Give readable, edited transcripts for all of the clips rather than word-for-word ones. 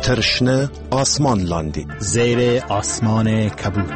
ترشنه آسمان لاندی زیر آسمان کبود.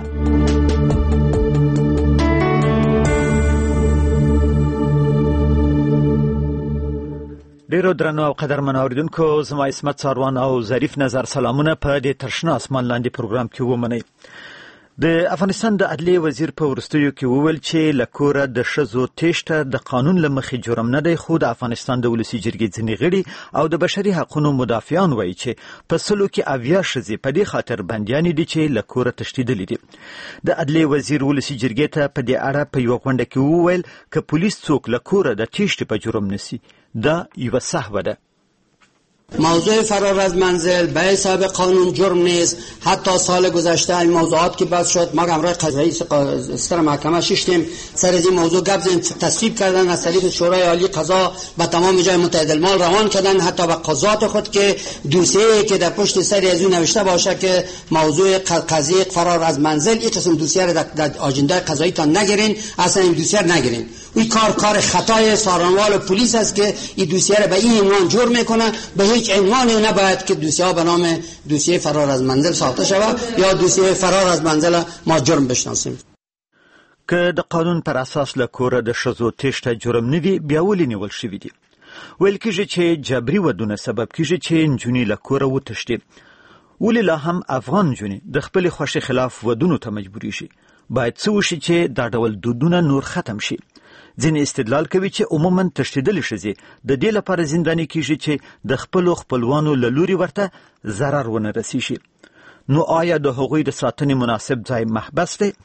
ډیرو درنو او قدرمنو اوریدونکو، زما اسمت ساروان او ظریف نظر سلامونه په دې ترشنه آسمان لاندې پروګرام کې ومنئ. د افغانستان د عدلیې وزیر په وروستیو کې وویل چې له کوره د ښځو تېښته د قانون له مخې جرم نه دی، خو د افغانستان د ولسي جرګې ځینې غړي او د بشري حقونو مدافعان وایي چې په سلو کې 80 ښځې په دې خاطر بندیانې دي چې له کوره تښتېدلې دي. د عدلیې وزیر ولسي جرګې ته په دې اړه په یوه غونډه کې وویل که پولیس څوک له کوره د تېښتې په جرم نسی، دا یوه صحوه ده. موضوع فرار از منزل به حساب قانون جرم نیست. حتی سال گذشته این موضوعات که بحث شد، ما همراه رئیس ستر محکمه ششتیم سر از این موضوع گپ زدیم، تصویب کردن از طریق شورای عالی قضا به تمام جای متحد المال روان کردن، حتی به قضات خود که دوسیه که در پشت سر از اون نوشته باشه که موضوع قضیه فرار از منزل این قسم دوسیه را در آجنده قضایی تا نگیرین، اصلا این دوسیه را نگیرین. این کار خطای سارنوال پلیس است که این دوسیه را به این عنوان جرم میکنه. به هیچ عنوانی نباید که دوسیه ها به نام دوسیه فرار از منزل ساخته شود یا دوسیه فرار از منزل ما جرم بشناسیم. که د قانون پر اساس له کوره د ښځو تېښته جرم نه وي، بیا ولې نیول شوي دي؟ ویل کېږي چې جبري ودونه سبب کېږي چې نجونې له کوره وتښتي. ولې لا هم افغان نجونې د خپلې خوښې خلاف ودونو ته مجبورېږي؟ باید څه وشي چې دا ډول دودونه نور ختم شي؟ ځینې استدلال کوي چې عموماً تښتېدلې ښځې د دې لپاره زنداني کېږي چې د خپلو خپلوانو له لوري ورته ضرر ونه رسیږي. نو آیا د هغوی د ساتنې مناسب ځای محبس دی؟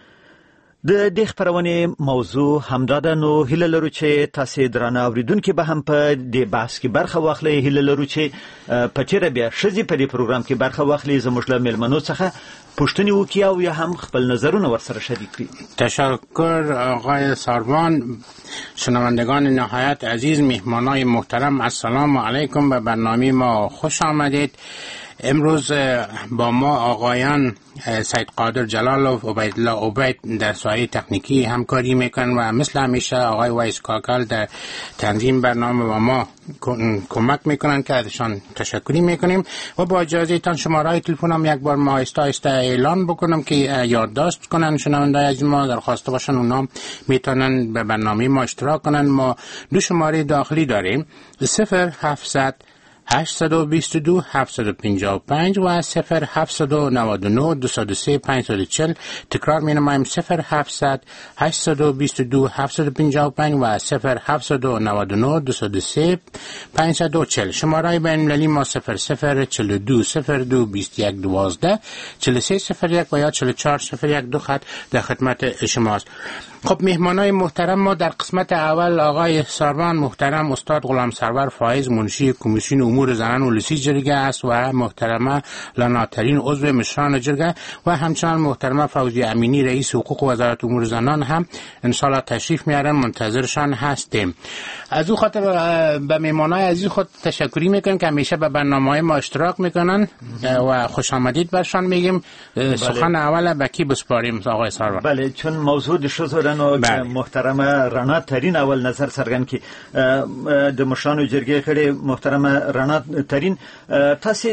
د دې خپرونې موضوع همدا ده. نو هیله لرو چې تاسې درانه اوریدونکي به هم په دې بحث کې برخه واخلئ. هیله لرو چې په چیرې بیا ښځې په دې پروګرام کې برخه واخلي، زموږ له مېلمنو څخه پوښتنې وکړي او یا هم خپل نظرونه ورسره شریک کړي. تشکر آقای ساروان. شنوندگان نهایت عزیز، مهمانای محترم، السلام علیکم، به برنامه ما خوش آمدید. امروز با ما آقایان سید قادر جلالوف و عبیدالله عبید در ساحه تکنیکی همکاری میکنن و مثل همیشه آقای وایس کاکل در تنظیم برنامه با ما کمک میکنن که ازشان تشکری میکنیم. و با اجازه تان شماره تلفنم یک بار ما آهسته اعلان بکنم که یادداشت کنن شنوندگان از ما، درخواست باشن اونا میتونن به برنامه ما اشتراک کنن. ما دو شماره داخلی داریم، 0700 822 755 و 0799 203 540. تکرار می نمایم 0700 822 755 و 0799 203 540. شماره بین المللی ما 0042 02 21 12 4301 و یا 4401 دو خط در خدمت شماست. خب مهمانای محترم ما در قسمت اول آقای ساروان محترم استاد غلام سرور فایز منشی کمیسیون امور زنان ولسی جرگه است و محترمه لاناترین عضو مشران جرگه و همچنان محترمه فوزی امینی رئیس حقوق وزارت امور زنان هم انشالله تشریف میارن، منتظرشان هستیم. از او خاطر به مهمانای عزیز خود تشکری میکنم که همیشه به برنامه‌های ما اشتراک میکنن و خوش آمدید برشان میگیم. سخن اول به کی بسپاریم آقای ساروان؟ بله، چون موضوع د ښځو محترمه رڼا ترین اول نظر څرګند کی د مشرانو جرګې خړې محترمه رڼا ترین، تاسو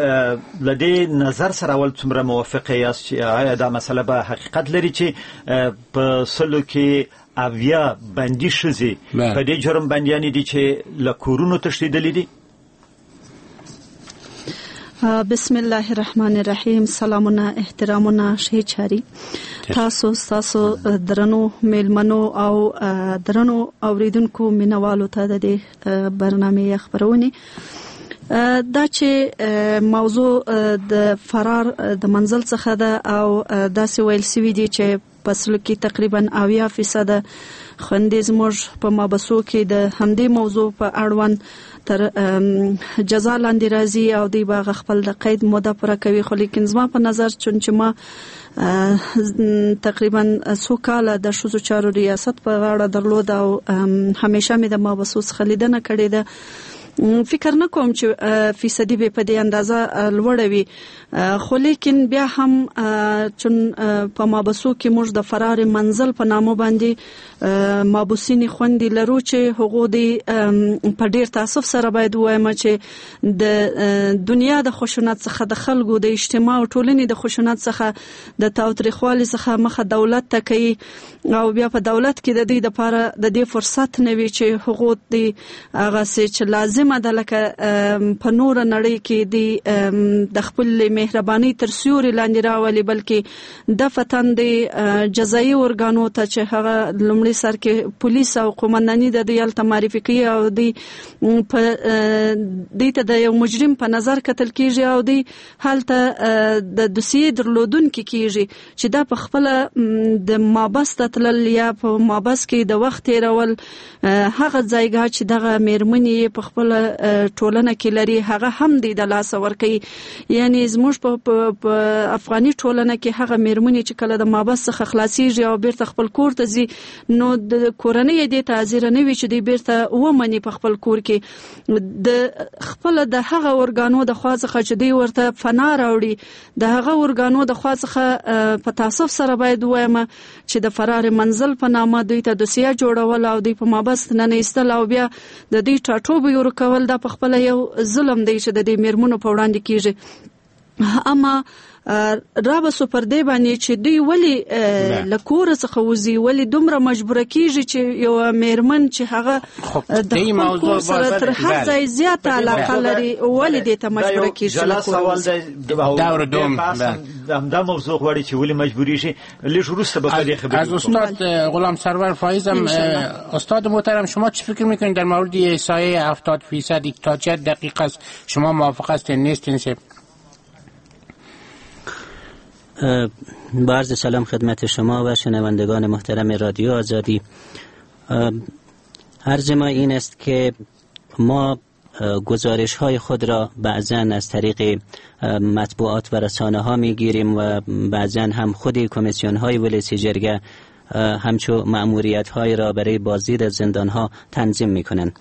لدې نظر سره اول څومره موافقه یاست چې آیا دا مسله به حقیقت لري چې په سلو کې 80 بندي ښځې په دې جرم بندیانې دي چې له کورونو تښتېدلې دي؟ بسم الله الرحمن الرحیم. سلامونه، احترامونه، ښه چاري تاسو درنو میلمنو او درنو اوریدونکو مینوالو ته د برنامه خبرونه دا چې موضوع د فرار د منزل څخه ده او داسې ویل سوي دي چې په سلو کې تقریبا 80% خوندې زموږ په مابسو کې د همدې موضوع په اړوند تر جزا لاندې راځي او دی باغ خپل د قید موده پوره کوي. خو لیکن زما په نظر چې ما تقریبا 100 کاله د ښځو چارو ریاست په غاړه درلود او همیشه مې د مابسو څخه لیدنه کړې ده فکر نکوم چې فیصدي به په دې اندازه لوړ وي، خو لیکن بیا هم چون په مابسو کې موږ د فرار منزل په نامه باندې مابوسین خوندې لرو چې هغه د په ډیر تاسف سره باید وایم چې د دنیا د خشونت څخه، د خلکو د اجتماع او ټولنې د خشونت څخه، د تاوتریخوالي څخه مخه دولت ته کوي، او بیا په دولت کې د دې لپاره د دې فرصت نه وي چې هغه هغه چې لازمه ده لکه په نور نړۍ کې د خپل مهرباني تر سیوري لاندې راولي، بلکې د فتن د جزایي ارګانو ته چې هغه لومړي سر کې پولیس او قومنداني د دې معرفي کوي او د دې ته د یو مجرم په نظر کتل کیږي او د حالته د دوسیې درلودونکو کیږي چې دا په خپل د مابس تلل یا په مابس کې د وخت تیرول هغه ځایګه چې دغه مېرمنې په خپل ټولنه کې لري هغه هم د لاس ورکي. یعنی زموږ په افغاني ټولنه کې هغه مېرمنې چې کله د مابس څخه خلاصيږي او بیرته خپل کور ته ځي نو د کورنۍ دې ته حاضر نه وي چې دی بیرته ومني په خپل کور کې د خپل د هغه ورګانو د خوا څخه چې دی ورته فنا راوړي، د هغه ورګانو د خوا څخه په تاسف سره باید وایم چې د فرار منزل په نامه دوی ته دوسیه جوړول او دوی په مابس نه ایستل او بیا د دې ټاټوبې ورکول دا په خپل یو ظلم دی چې د دې مېرمنو په وړاندې کیږي. اما رابسو پر دې باندې چې دوی ولی لکور څخه وزي، ولی دومره مجبوره کیږي چې یو مېرمن چې هغه د خپل کور سره تر هر ځای زیاته علاقه لري ولی دې ته مجبوره کیږي. سوال د دور دوم دا موضوع غواړي چې ولی مجبوری شي. لږ وروسته به دې خبرې از استاد غلام سرور فایزم. استاد محترم شما چی فکر میکنید در مورد احصایه 70% تا چه دقیقه است؟ شما موافق هستین نیستین؟ با عرض سلام خدمت شما و شنوندگان محترم رادیو آزادی. عرض ما این است که ما گزارش های خود را بعضاً از طریق مطبوعات و رسانه ها می گیریم و بعضاً هم خود کمیسیون های ولایت جرگه همچو مأموریت های را برای بازدید از زندان ها تنظیم می کنند.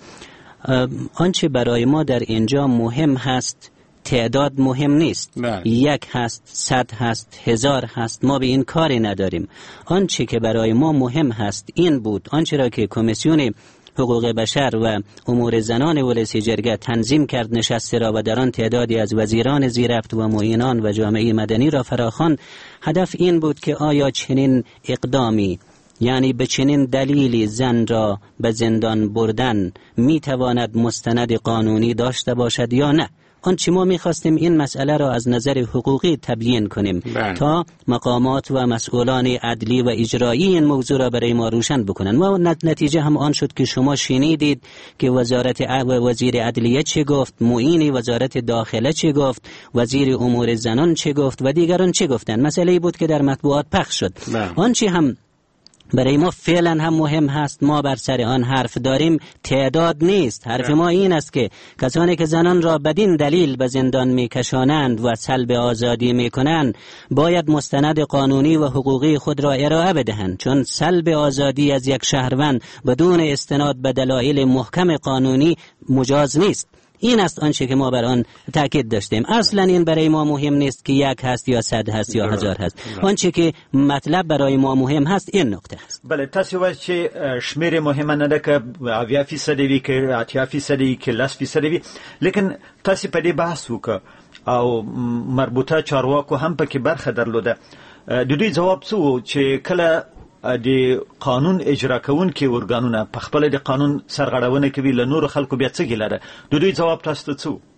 آنچه برای ما در اینجا مهم هست تعداد مهم نیست. یک هست، 100 هست، 1000 هست، ما به این کاری نداریم. آنچه که برای ما مهم هست این بود آنچه را که کمیسیون حقوق بشر و امور زنان ولایت جرگه تنظیم کرد نشسته را و در آن تعدادی از وزیران زیرفت و معینان و جامعه مدنی را فراخواند. هدف این بود که آیا چنین اقدامی، یعنی به چنین دلیلی زن را به زندان بردن میتواند مستند قانونی داشته باشد یا نه. آنچه ما می‌خواستیم این مسئله را از نظر حقوقی تبیین کنیم تا مقامات و مسئولان عدلی و اجرایی این موضوع را برای ما روشن بکنند. و نتیجه هم آن شد که شما شنیدید که وزیر عدلیه چه گفت، معین وزارت داخله چه گفت، وزیر امور زنان چه گفت و دیگران چه گفتند. مسئله بود که در مطبوعات پخش شد. آنچه هم برای ما فعلا هم مهم هست ما بر سر آن حرف داریم تعداد نیست. حرف ما این است که کسانی که زنان را بدین دلیل به زندان میکشانند و سلب آزادی میکنند باید مستند قانونی و حقوقی خود را ارائه بدهند، چون سلب آزادی از یک شهروند بدون استناد به دلایل محکم قانونی مجاز نیست. این است آنچه که ما بر آن تاکید داشتیم. اصلا این برای ما مهم نیست که 1 هست یا 100 هست یا 1000 هست. آنچه که مطلب برای ما مهم هست این نکته است. بله، تاسو وایي چې شمیر مهمه نه ده که 80% وي که 80% وي که 10% وي، لیکن تاسو په دې بحث وکړه او مربوطه چارواکو هم پکې برخه درلوده. د دوی جواب څه و چې کله د قانون اجرا کوونکي ورګانونه په خپل د قانون سرغړونه کوي له نور خلکو بیا څه ګیله ده؟ د دوی جواب تاسو ته څه و؟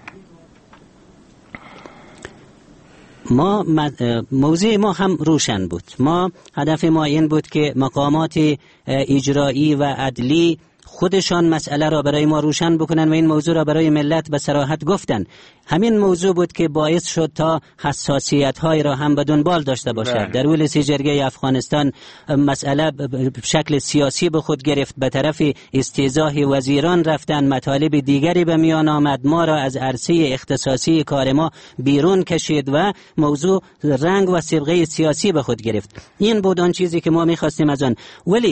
ما موضوع ما هم روشن بود. ما هدف ما این بود که مقامات اجرایی و عدلی خودشان مسئله را برای ما روشن بکنن و این موضوع را برای ملت به صراحت گفتن. همین موضوع بود که باعث شد تا حساسیت های را هم به دنبال داشته باشد. در ولایت جرگه افغانستان مسئله شکل سیاسی به خود گرفت، به طرف استیضاح وزیران رفتن، مطالب دیگری به میان آمد، ما را از عرصه اختصاصی کار ما بیرون کشید و موضوع رنگ و صبغه سیاسی به خود گرفت. این بود آن چیزی که ما می‌خواستیم از آن. ولی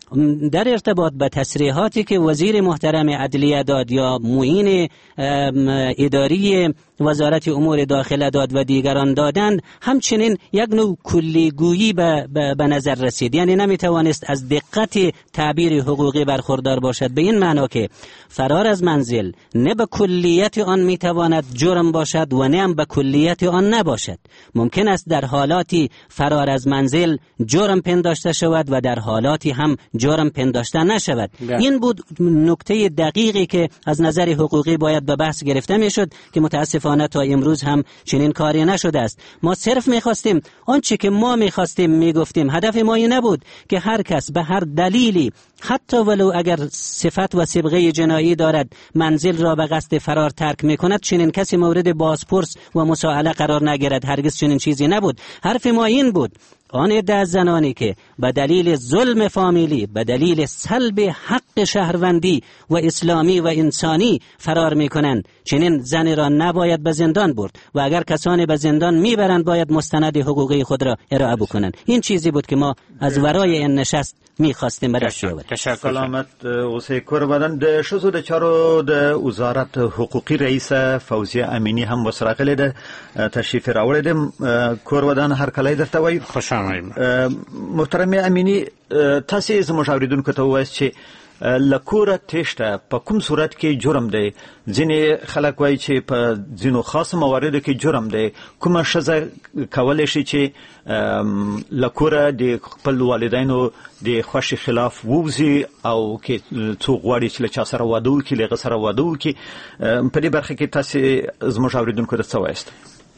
در ارتباط به تصریحاتی که وزیر محترم عدلیه داد یا معین اداری وزارت امور داخله داد و دیگران دادند، همچنین یک نوع کلیگویی به نظر رسید. یعنی نمیتوانست از دقت تعبیر حقوقی برخوردار باشد، به این معنا که فرار از منزل نه به کلیت آن میتواند جرم باشد و نه به کلیت آن نباشد. ممکن است در حالاتی فرار از منزل جرم پنداشته شود و در حالاتی هم جرم پنداشته نشود. این بود نکته دقیقی که از نظر حقوقی باید به بحث گرفته میشد که متاسفانه تا امروز هم چنین کاری نشده است. ما صرف میخواستیم آنچه که ما میخواستیم میگفتیم. هدف ما این نبود که هر کس به هر دلیلی، حتی ولو اگر صفت و سابقه جنایی دارد، منزل را به قصد فرار ترک میکند، چنین کسی مورد بازپرس و مسائله قرار نگیرد. هرگز چنین چیزی نبود. حرف ما این بود آن عده از زنانی که به دلیل ظلم فامیلی، به دلیل سلب حق شهروندی و اسلامی و انسانی فرار میکنند، چنین زنی را نباید به زندان برد و اگر کسانی به زندان میبرند باید مستند حقوقی خود را ارائه بکنند. این چیزی بود که ما از ورای این نشست میخواستیم به دست بیاوریم. سلامت اوسه کوربدن د شزو د چارو د وزارت حقوقی رئیس فوزیه امینی هم وسراغله د تشریف راوړی د کوربدن هر کله درته وای. خوش آمدید محترم امینی، تاسو زموږ اوریدونکو ته وایي چې لکوره تشته په کوم صورت کې جرم دی؟ ځینې خلک وایي چې په ځینو خاص مواردو کې جرم دی. کومه ښځه کولی شي چې لکوره د خپل والدینو د خوښې خلاف ووځي او کې څوک غواړي چې له چا سره واده وکړي، له هغه سره واده وکړي؟ په دې برخه کې تاسو زموږ اوریدونکو ته څه وایست؟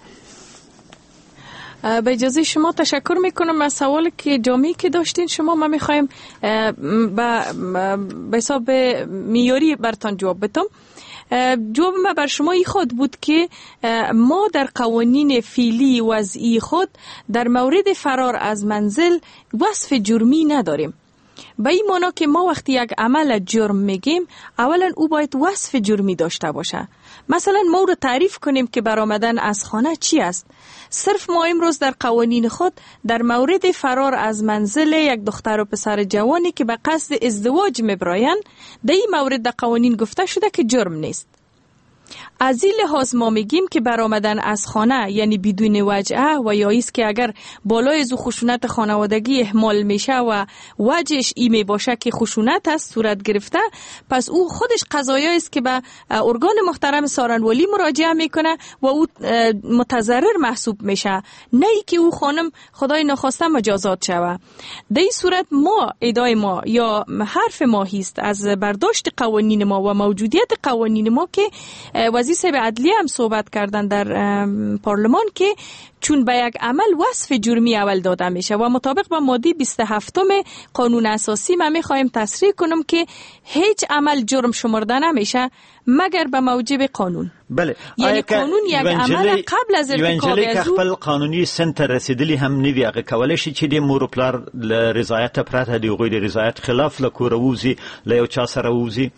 به اجازه شما تشکر میکنم از سوالی که جامعی که داشتین شما. ما میخوایم به حساب معیاری برتان جواب بدم. جواب ما بر شما این خود بود که ما در قوانین فعلی وضعی خود در مورد فرار از منزل وصف جرمی نداریم. به این معنی که ما وقتی یک عمل جرم میگیم اولا او باید وصف جرمی داشته باشه. مثلا ما رو تعریف کنیم که برآمدن از خانه چی است. صرف ما امروز در قوانین خود در مورد فرار از منزل یک دختر و پسر جوانی که به قصد ازدواج میبرایند، در این مورد در قوانین گفته شده که جرم نیست. از این لحاظ ما میگیم که برآمدن از خانه یعنی بدون وجهه و یا ایست که اگر بالای از خشونت خانوادگی احمال میشه و وجهش ای می باشه که خشونت است صورت گرفته، پس او خودش قضایی است که به ارگان محترم سارنوالی مراجعه میکنه و او متضرر محسوب میشه، نه ای که او خانم خدای نخواسته مجازات شوه. در این صورت ما ادعای ما یا حرف ما هست از برداشت قوانین ما و موجودیت قوانین ما که وزیر صاحب عدلیه هم صحبت کردن در پارلمان که چون به یک عمل وصف جرمی اول داده میشه و مطابق با ماده 27 قانون اساسی ما میخوایم تصریح کنم که هیچ عمل جرم شمرده نمیشه مگر به موجب قانون. بله، یعنی قانون یک عمل قبل از ارتکاب از او خپل قانوني سنت رسیدلی هم نیوی هغه کولای شي چې د مور پلار له رضایت پرته د هغوی د رضایت خلاف له کوره ووځي، له یو چا سره ووځي.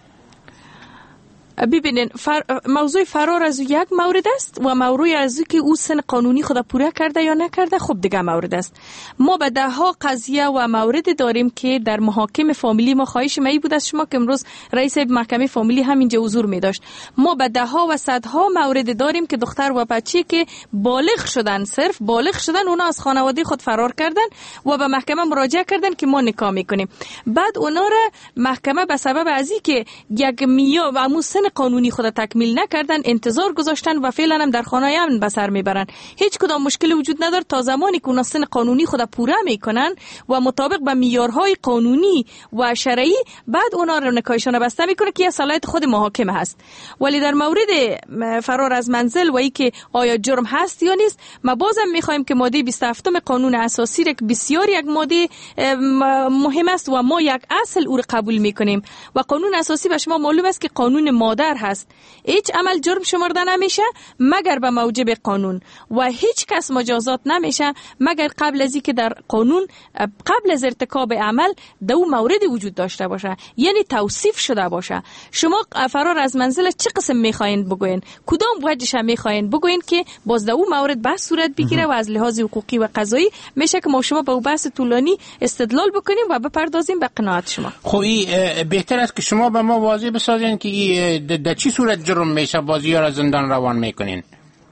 ببینین موضوع فرار از یک مورد است و موضوع از که او سن قانونی خود پوره کرده یا نکرده خب دیگه مورد است. ما به ده ها قضیه و مورد داریم که در محاکم فامیلی ما خواهش می بود از شما که امروز رئیس محکمه فامیلی همینجا حضور می داشت. ما به ده ها و صدها مورد داریم که دختر و بچه که بالغ شدن، صرف بالغ شدن، اونا از خانواده خود فرار کردن و به محکمه مراجعه کردن که ما نکاح میکنیم. بعد اونا را محکمه به سبب ازی که یک میاه و قانونی خود تکمیل نکردن انتظار گذاشتن و فعلا هم در خانه امن به سر میبرن. هیچ کدام مشکلی وجود نداره تا زمانی که اونا سن قانونی خود پوره میکنن و مطابق به معیارهای قانونی و شرعی بعد اونا رو نکاحشون بسته میکنه که صلاحیت خود محاکمه هست. ولی در مورد فرار از منزل و اینکه آیا جرم هست یا نیست، ما بازم میخوایم که ماده 27 قانون اساسی که بسیار یک ماده مهم است و ما یک اصل او رو قبول میکنیم و قانون اساسی به شما معلوم است که قانون مادر هست. هیچ عمل جرم شمرده نمیشه مگر به موجب قانون و هیچ کس مجازات نمیشه مگر قبل از اینکه در قانون قبل از ارتکاب عمل دو موردی وجود داشته باشه، یعنی توصیف شده باشه. شما فرار از منزل چه قسم میخواین بگوین، کدام وجهش میخواین بگوین که باز دو مورد بحث صورت بگیره و از لحاظ حقوقی و قضایی میشه که ما شما به بحث طولانی استدلال بکنیم و بپردازیم به قناعت شما. خب بهتر است که شما به ما واضح بسازین که در چی صورت جرم میشه بازی ها را زندان روان میکنین؟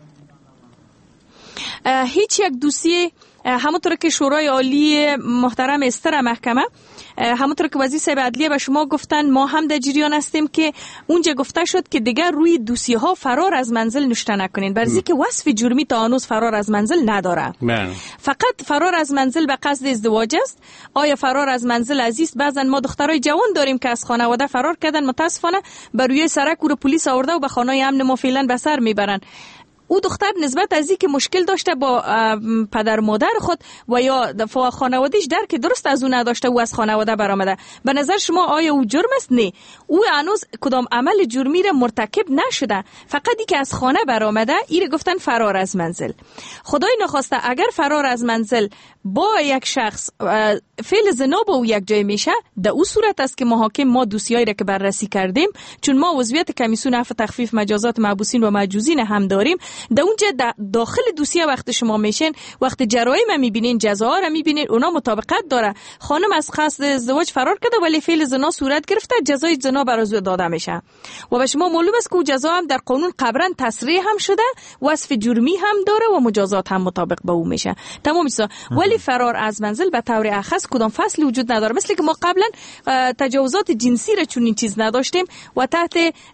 هیچ یک دوسیه همونطور که شورای عالی محترم استر محکمه، همونطور که وزیر صاحب عدلیه به شما گفتن، ما هم در جریان هستیم که اونجا گفته شد که دیگر روی دوسیه ها فرار از منزل نوشته نکنین، برای که وصف جرمی تا هنوز فرار از منزل نداره. فقط فرار از منزل به قصد ازدواج است. آیا فرار از منزل عزیز؟ بعضن ما دخترای جوان داریم که از خانواده فرار کردن، متاسفانه بر روی سرک رو پلیس آورده و به خانه امن ما فعلا به سر میبرن. او دختر نسبت از اینکه مشکل داشته با پدر مادر خود و یا خانوادهش درک درست از او نداشته، او از خانواده برآمده، به نظر شما آیا او جرم است؟ نه، او هنوز کدام عمل جرمی را مرتکب نشده، فقط ای که از خانه برآمده ایره گفتن فرار از منزل. خدای نخواسته اگر فرار از منزل با یک شخص فعل زنا با او یک جای میشه، در او صورت است که محاکم ما دوسیایی را که بررسی کردیم، چون ما عضویت کمیسیون عفو تخفیف مجازات محبوسین و محجوزین هم داریم، در اونجا داخل دوسیه وقت شما میشین، وقت جرایم میبینین، جزاها را میبینین، اونا مطابقت داره. خانم از قصد ازدواج فرار کرده ولی فعل زنا صورت گرفته، جزای زنا بر او داده میشه و به شما معلوم است که جزا هم در قانون قبلا تصریح هم شده، وصف جرمی هم داره و مجازات هم مطابق با او میشه. تمام ایسا. ولی فرار از منزل به طور اخص کدام فصلی وجود نداره، مثل که ما قبلا تجاوزات جنسی را چون این چیز نداشتیم و تحت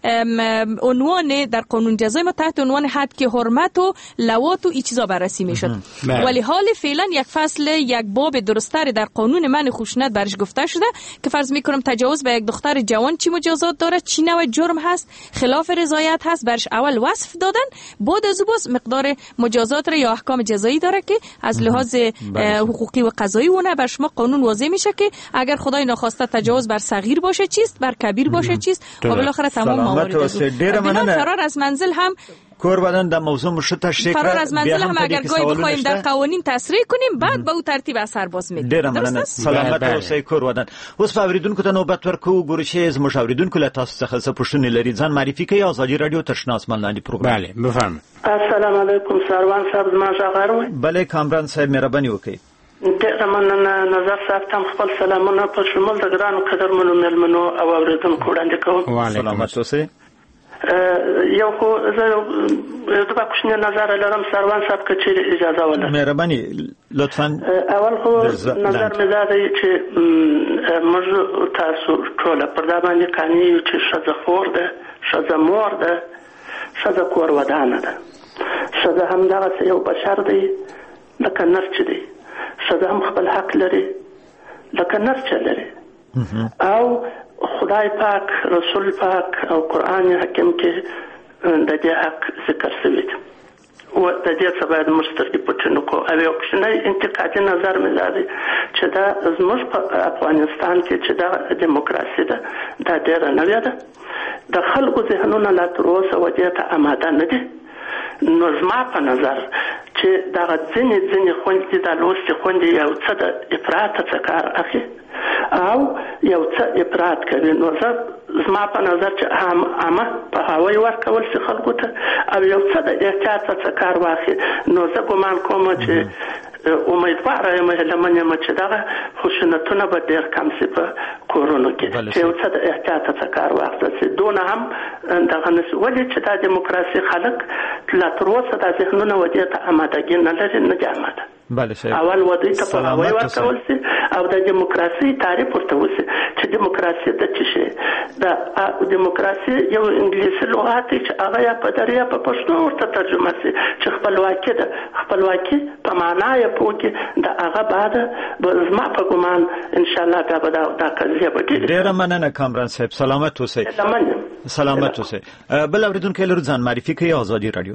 عنوان در قانون جزایی ما تحت عنوان حد که حرمت و لواط و این چیزا بررسی میشد. ولی حال فعلا یک فصل، یک باب درستری در قانون من خشونت برش گفته شده که فرض میکنم تجاوز به یک دختر جوان چی مجازات داره، چی نوع جرم هست، خلاف رضایت هست، برش اول وصف دادن، بعد از باز مقدار مجازات را یا احکام جزایی داره که از لحاظ حقوقی و قضایی اونه بر شما قانون واضح میشه که اگر خدای ناخواسته تجاوز بر صغیر باشه چیست، بر کبیر باشه چیست و بالاخره تمام موارد فرار از منزل هم کور بدن در موضوع مشت تشریح فرار از منزل هم اگر گاهی بخوایم در قوانین تصریح کنیم بعد به او ترتیب اثر باز میدیم. ډیره مننه. سلامت اوسئ کور بدن. اوس په اوریدونکو ته نوبت ورکو، ګورو چې زموږ اوریدونکو له تاسو څخه څه پوښتنې لري. ځان معرفي کوي. ازادي رادیو تشنا اسمان لاندې پروګرام. بله بفرمایئ. السلام علیکم سروان صاحب، زما ژغر. بله کامران صاحب مهرباني وکړئ. ډیره مننه نظر صاحب، تم خپل سلامونه په شمول د ګرانو قدرمنو مېلمنو او اوریدونکو وړاندې کوم. سلامت اوسئ. یو خو زه دوه کوچنی نظر لرم سروان صاحب که چیرې اجازه ولرم. مهرباني لطفا. اول خو نظر مې دا دی چې موږ تاسو ټول پر دا باندې قانع یو چې ښځه خور ده، ښځه مور ده، ښځه کور ودانه ده. ښځه همدغسې یو بشر دی لکه نر چې دی، ښځه هم خپل حق لري لکه نر چې لري. او خدای پاک، رسول پاک او قرآن حکیم کې د دې حق ذکر شوی دی و د دې څخه باید موږ سترګې پټې نه کړو. او یو کوچنی انتقادي نظر مې دا دی چې دا زموږ په افغانستان کې چې دا دیموکراسي ده دا ډېره نوې ده، د خلکو ذهنونه لا تر اوسه ودې ته آماده نه دي. نو زما په نظر چې دغه ځینې خویندې د لوستې خویندې یو څه د افراطه څه کار اخلي او یو څه افراط کوي. نو زما په نظر چې عامه په هوای ورکول شي خلکو ته او یو څه د احتیاط څخه کار واخلي. نو زه ګمان کوم چې امیدواره یم هیله یم چې دغه خشونتونه به ډېر کم شي په کورونو کې، چې یو څه د احتیاط څخه کار واخیستل شي. دونه هم دغه نه شي، ولې چې دا دیموکراسي خلک لا تر اوسه دا ذهنونه ودې ته آمادګي نه لري، نه دي آماده. اول ودې ته په هوای ورکول شي او د دیموکراسي تعریف ورته وشي چې دیموکراسي د څه شي. د دیموکراسي یو انګلیسي لغت چې هغه یا په دریا په پښتو ورته ترجمه شي چې خپلواکي ده. خپلواکي په معنا یې پوکي د هغه بعد زما په ګمان ان شاء الله دا به دا قضیه به ډېره مننه کامران صاحب. سلامت اوسئ. سلامت اوسئ. بل اوریدونکو لرو ځان معرفي کوي. آزادی رادیو.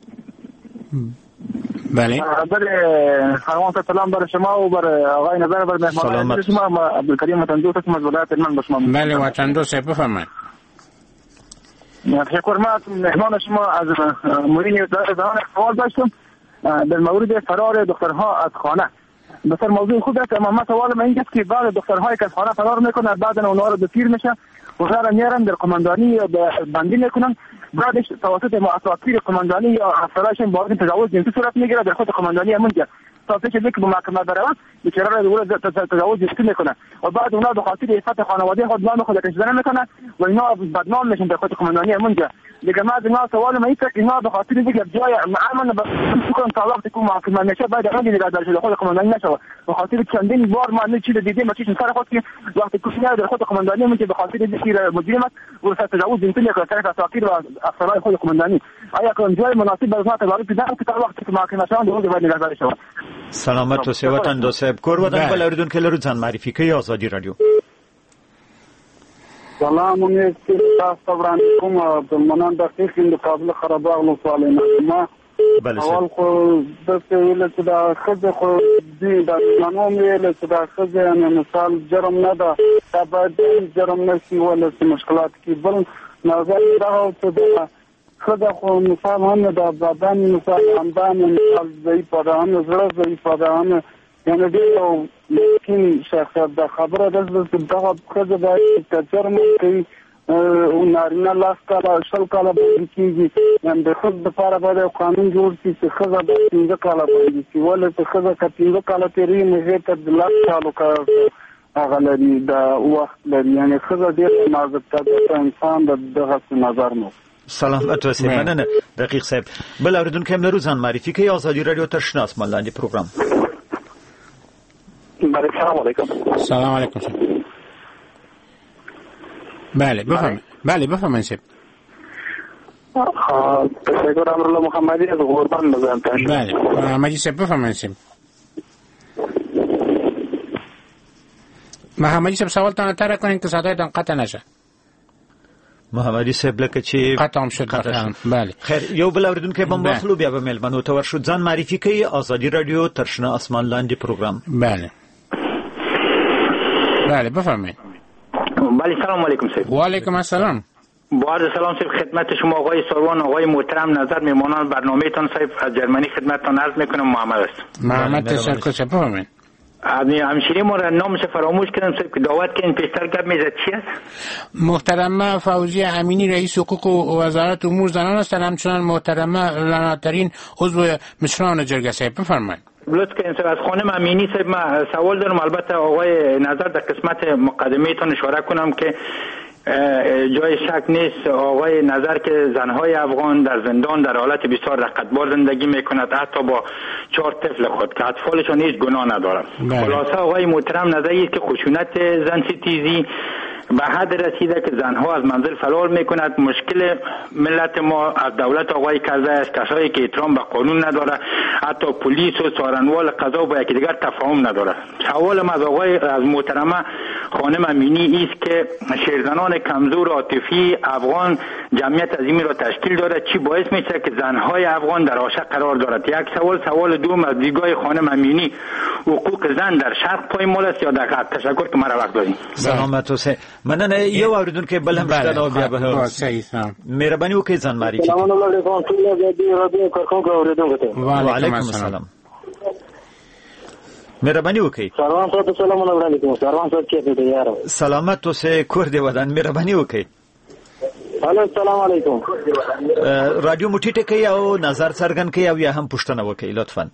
بله سلام سلام بر شما و بر آقای نظر بر مهمان شما عبدالکریم وطندوس هستم از ولایت هلمند به شما. بله وطندوس بفرمایید. تشکر. ما مهمان شما از مورینیو داران سوال داشتم در مورد فرار دخترها از خانه. بسیار موضوع خوب است، اما سوال من این است که بعض دخترهایی که از خانه فرار میکنن بعد اونها رو دستگیر میشه، اونها رو میارن در قماندانی یا بندی میکنن، بعدش توسط اساطیر قماندانی یا افسراشون باید تجاوز جنسی صورت میگیره در خود قماندانی همونجا تا پیش که به محکمه بروند بیچاره رو تجاوز جنسی میکنه و بعد اونها به خاطر عفت خانواده خود نام خود کشیدن میکنن و اینا بدنام میشن در خود قماندانی همونجا. دیگه ما از اینا سوال ما اینه که اینا به خاطر دیگه جای امن بکنن تا وقتی که محکمه نشه بعد اون دیگه در خود قماندانی نشه. به خاطر چندین بار ما نه چیز دیدیم چیز سر خود که وقتی کشیدن در خود قماندانی میگه به خاطر دیگه مجرم است و تجاوز جنسی میکنه طرف اساطیر و افسرهای خود قماندانی. آیا که جای مناسب برای ما تجاوز دیدن که تا وقتی که محکمه شوند اون باید نگهداری شود. سلامت و سیوتان دو صاحب کور ودان بلوردون که لرو ځان معرفي کوي آزادی رادیو. سلام علیکم تاسو باندې کوم د منان د فکر د قابل خراباغ لو سوالونه ما اول خو د ویل چې دا خځه خو د قانون ویل چې دا خځه نه مثال جرم نه ده دا باید جرم نشي ولا مشکلات کې بل نظر دا چې دا خځه خو مثال هم د بدن مثال اندام مثال ضعیف ده هم زړه ضعیف ده هم یعنی دیو لیکن شخصیت دا خبره ده چې دا خځه باید جرم کوي نارینه لاس کاله شل کاله باندې کېږي یعنی د خود لپاره باید قانون جوړ شي چې ښځه باید 15 کاله باندې شي ولې چې ښځه که 15 کاله تېروي نو هغې ته د 10 کالو کار هغه لري د وخت لري یعنی ښځه ډېر نازک طبیعته انسان د دغسې نظر نه. سلامت اوسئ. مننه دقیق صاحب. بل اوریدونکی هم لرو ځان معرفي کوي آزادی رادیو تر شنه اسمان لاندې پروګرام. سلام علیکم. سلام علیکم. بله بفرمایید. بله بفرمایید صاحب. تشکر امرالله محمدی از قربان بزنم. بله محمدی صاحب بفرمایید صاحب. محمدی صاحب سوالتان تر کنین که صدایتان قطع نشه. محمدی صاحب لکه چې قطع هم شد. بله خیر یو بل اوریدونکی به واخلو بیا به ملمنو ته ورشو ځان معرفي کوي آزادی رادیو تر شنه اسمان لاندې پروګرام. بله بله بفرمایید. بله سلام علیکم صاحب. و علیکم السلام. با عرض سلام صاحب خدمت شما آقای ساروان آقای محترم نظر میمانان برنامه‌تان صاحب از جرمنی خدمتتان عرض میکنم. محمد است. محمد تشکر صاحب بفرمایید. همشیری ما را نامش فراموش کردم صاحب که دعوت کردین پیشتر گپ میزد چی است؟ محترمه فوزیه امینی رئیس حقوق و وزارت امور زنان هستند همچنان محترمه لناترین عضو مشران جرگه صاحب بفرمایید. لطف کنین صاحب از خانم امینی صاحب ما سوال دارم البته آقای نظر در قسمت مقدمه‌تان اشاره کنم که جای شک نیست آقای نظر که زنهای افغان در زندان در حالت بسیار رقتبار زندگی میکند حتی با 4 طفل خود که اطفالشان هیچ گناه ندارند. خلاصه آقای محترم نظری که خشونت زن ستیزی به حد رسیده که زنها از منزل فرار میکند. مشکل ملت ما از دولت آقای کرزی است، کسایی که احترام به قانون نداره، حتی پلیس و څارنوال قضا با یکدیگر تفاهم نداره. سوالم از محترمه خانم امینی است که شیرزنان کمزور عاطفی افغان جمعیت عظیمی را تشکیل دارد، چی باعث میشه که زنهای افغان در آشه قرار دارد؟ یک سوال دوم از دیدگاه خانم امینی حقوق زن در شرق پایمال است یا در غرب؟ تشکر که مرا وقت دادین. سلامت اوسئ. مننه یو اوریدونکی بل هم شته او بیا به مهرباني وکړئ ځان معرفي. سلام علیکم ټول دې رادیو کارکونکو اوریدونکو ته. وعلیکم السلام. مهرباني وکړئ. سلام صاحب سلام علیکم. سلام صاحب کې دې یار. سلامت اوسئ کور دې ودان مهرباني وکړئ. هلو سلام علیکم. رادیو مټی ټکي او نظر څرګند کړئ او یا هم پوښتنه وکړئ لطفا.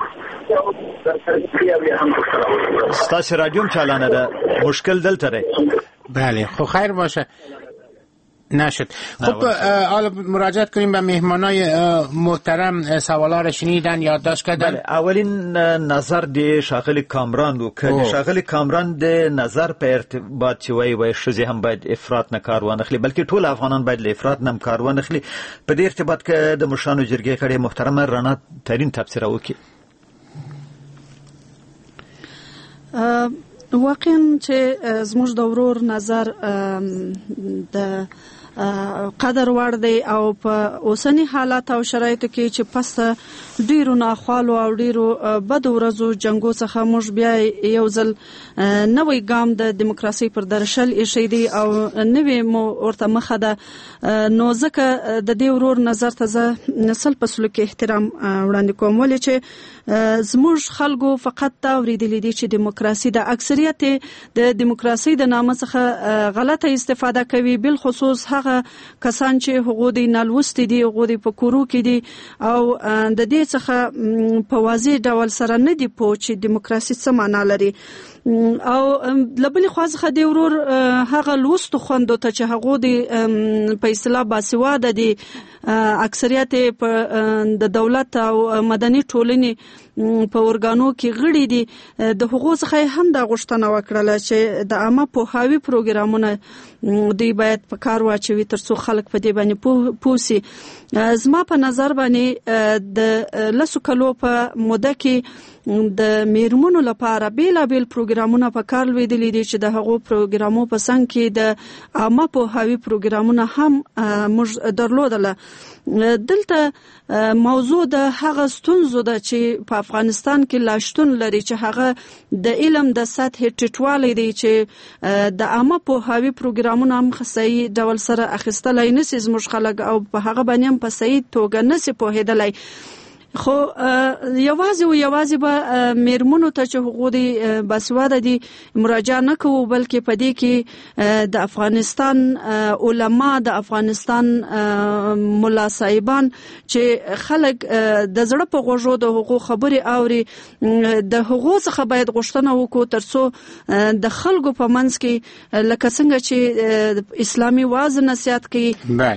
ستاسو رادیو چالانه ده مشکل دلته ده. بله خب خیر باشه نشد. خب حالا مراجعت کنیم به مهمانای محترم سوالا را شنیدن یادداشت کردن. بله اولین نظر دی شاغلی کامران و که شاغلی کامران دی نظر په ارتباط چې وای شزي هم باید افراط نه کار وانخلي بلکې ټول افغانان باید افراط نه کار وانخلي. په دې ارتباط کې د مشرانو جرګې کړي محترم رڼا ترين تفسیر وکړي. واقعا چې زموږ د ورور نظر د قدر وړ دی او په اوسنی حالات او شرایطو کې چې پس ډیرو ناخوالو او ډیرو بد ورځو جنگو څخه موږ بیا یو ځل نوې ګام د دیموکراسي پر درشل ایښی دی او نوې مو ورته مخه ده. نو ځکه د دې ورور نظر ته زه نسل په سلوک کې احترام وړاندې کوم، ولې چې زموږ خلکو فقط دا اورېدلي دي چې دیموکراسي د اکثریت د دیموکراسي د نامه څخه غلطه استفاده کوي، بل خصوص هغه کسان چې هغوی د نالوستي دي، هغوی په کورو کې دي او د دې څخه په واضح ډول سره نه دي پوه چې دیموکراسي څه معنا لري. او لبلې خوازخه دی ورور هغه لوستو خوندو ته چې هغه د په اصطلاح باسواده دي، اکثریت په د دولت او مدني ټولنې په ورګانو کې غړي دي، د حقوق څخه هم د غوښتنه وکړه چې د عامه پوهاوی پروګرامونه دوی باید په کار واچوي ترڅو خلک په دې باندې پوسي. زما په نظر باندې د لسو کلو په موده کې د میرمنو لپاره بیلابیل پروګرامونه په کار لویدلي دي چې د هغو پروګرامو په څنګ کې د عامه پوهاوی پروګرامونه هم موږ درلودله. دلته موضوع د هغه ستونزو ده چې په افغانستان کې لا شتون لري چې هغه د علم د سطح ټیټوالی دی چې د عامه پوهاوی پروګرامونه هم صحیح ډول سره اخیستلای نشي زموږ خلک او په هغه باندې هم په صحیح توګه نشي پوهېدلی. خو یوازې به میرمنو ته چې حقوق دي باسواده دي مراجعه نه کوو، بلکې په دې کې د افغانستان علما، د افغانستان ملا صاحبان چې خلک د زړه په غوږو د حقوق خبرې اوري، د حقوق څخه باید غوښتنه وکړو ترڅو د خلکو په منځ کې لکه څنګه چې اسلامي واعظ نصیحت کوي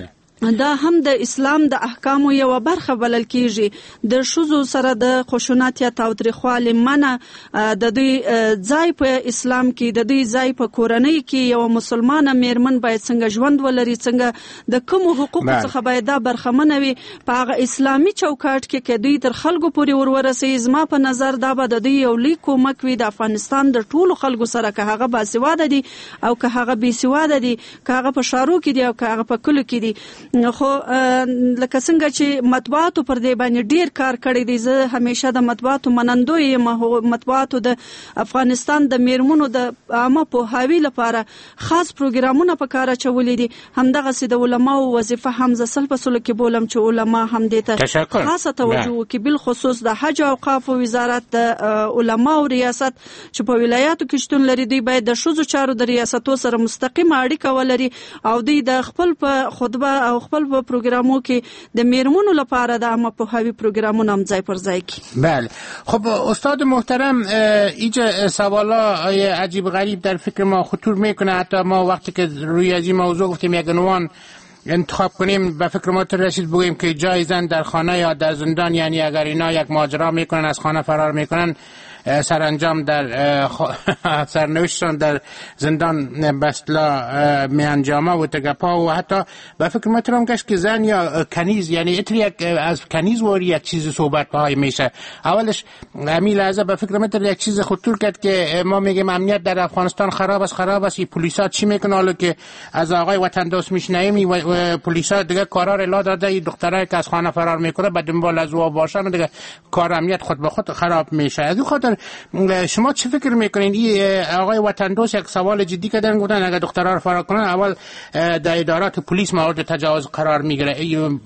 دا هم د اسلام د احکامو یو برخه بلل کیږي. د ښځو سره د خشونت یا تاوتریخوالي منع، د دوی ځای په اسلام کې، د دوی ځای په کورنۍ کې، یو مسلمانه میرمن باید څنګه ژوند ولري، څنګه د کوم حقوقو څخه باید دا برخمنه وي په هغه اسلامي چوکاټ کې کې دوی تر خلکو پورې ورورسي. زما په نظر دا به د دوی یو لوی کومک وي د افغانستان د ټولو خلکو سره، که هغه باسواده دي او که هغه بېسواده دي، که هغه په ښارو کې دي او که هغه په کلو کې دي. خو لکه څنګه چې مطبوعاتو پر دې باندې ډیر کار کړی دی، زه همیشه د مطبوعاتو منندوی یم. مطبوعاتو د افغانستان د میرمنو د عامه پوهاوی لپاره خاص پروګرامونه په کار اچولي دي. همدغسې د علماو وظیفه هم زه سل په سلو کې بولم چې علما هم دې ته خاصه توجه وکړي، بالخصوص د حج او اوقاف وزارت د علماو ریاست چې په ولایاتو کې شتون لري، دوی باید د ښځو چارو د ریاستو سره مستقیمه اړیکه ولري او دوی د خپل په خطبه او خپل په پروګرامو کې د میرمنو لپاره د عامه پوهاوی پروګرامونه هم ځای پر ځای کړي. بله، خب استاد محترم، اینجا سوالای عجیب غریب در فکر ما خطور میکنه. حتی ما وقتی که روی از این موضوع گفتیم یک عنوان انتخاب کنیم به فکر ما رسید بگوییم که جای زن در خانه یا در زندان، یعنی اگر اینا یک ماجرا میکنن از خانه فرار میکنن سرانجام در سرنوشتشان در زندان بستلا می انجامه و تگپا و حتی به فکر ما ترام گشت که زن یا کنیز، یعنی اتر یک از کنیز واری یک چیز صحبت های میشه. اولش امی لحظه به فکر ما تر یک چیز خطور کرد که ما میگیم امنیت در افغانستان خراب است. این پلیسا چی میکنه؟ حالا که از آقای وطن دوست میشنیم و پلیسا دیگه کارا را داده، این دخترایی که از خانه فرار میکنه به دنبال از او باشن دیگه کار امنیت خود به خود خراب میشه. از این خاطر شما چه فکر میکنین؟ این آقای وطن دوست یک سوال جدی کردن، گفتن اگر دخترها رو فرار کنن اول در ادارات پلیس مورد تجاوز قرار میگیره،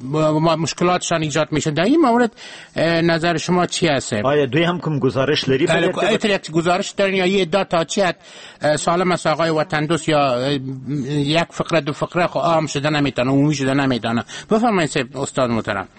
مشکلاتشان ایجاد میشه. در این مورد نظر شما چی هست؟ آیا دوی هم کوم گزارش لري؟ یک گزارش دارین یا این ادعا تا چی سالم است آقای وطن دوست یا یک فقره دو فقره عام شده نمیتونه، عمومی شده نمیتونه؟ بفرمایید استاد محترم.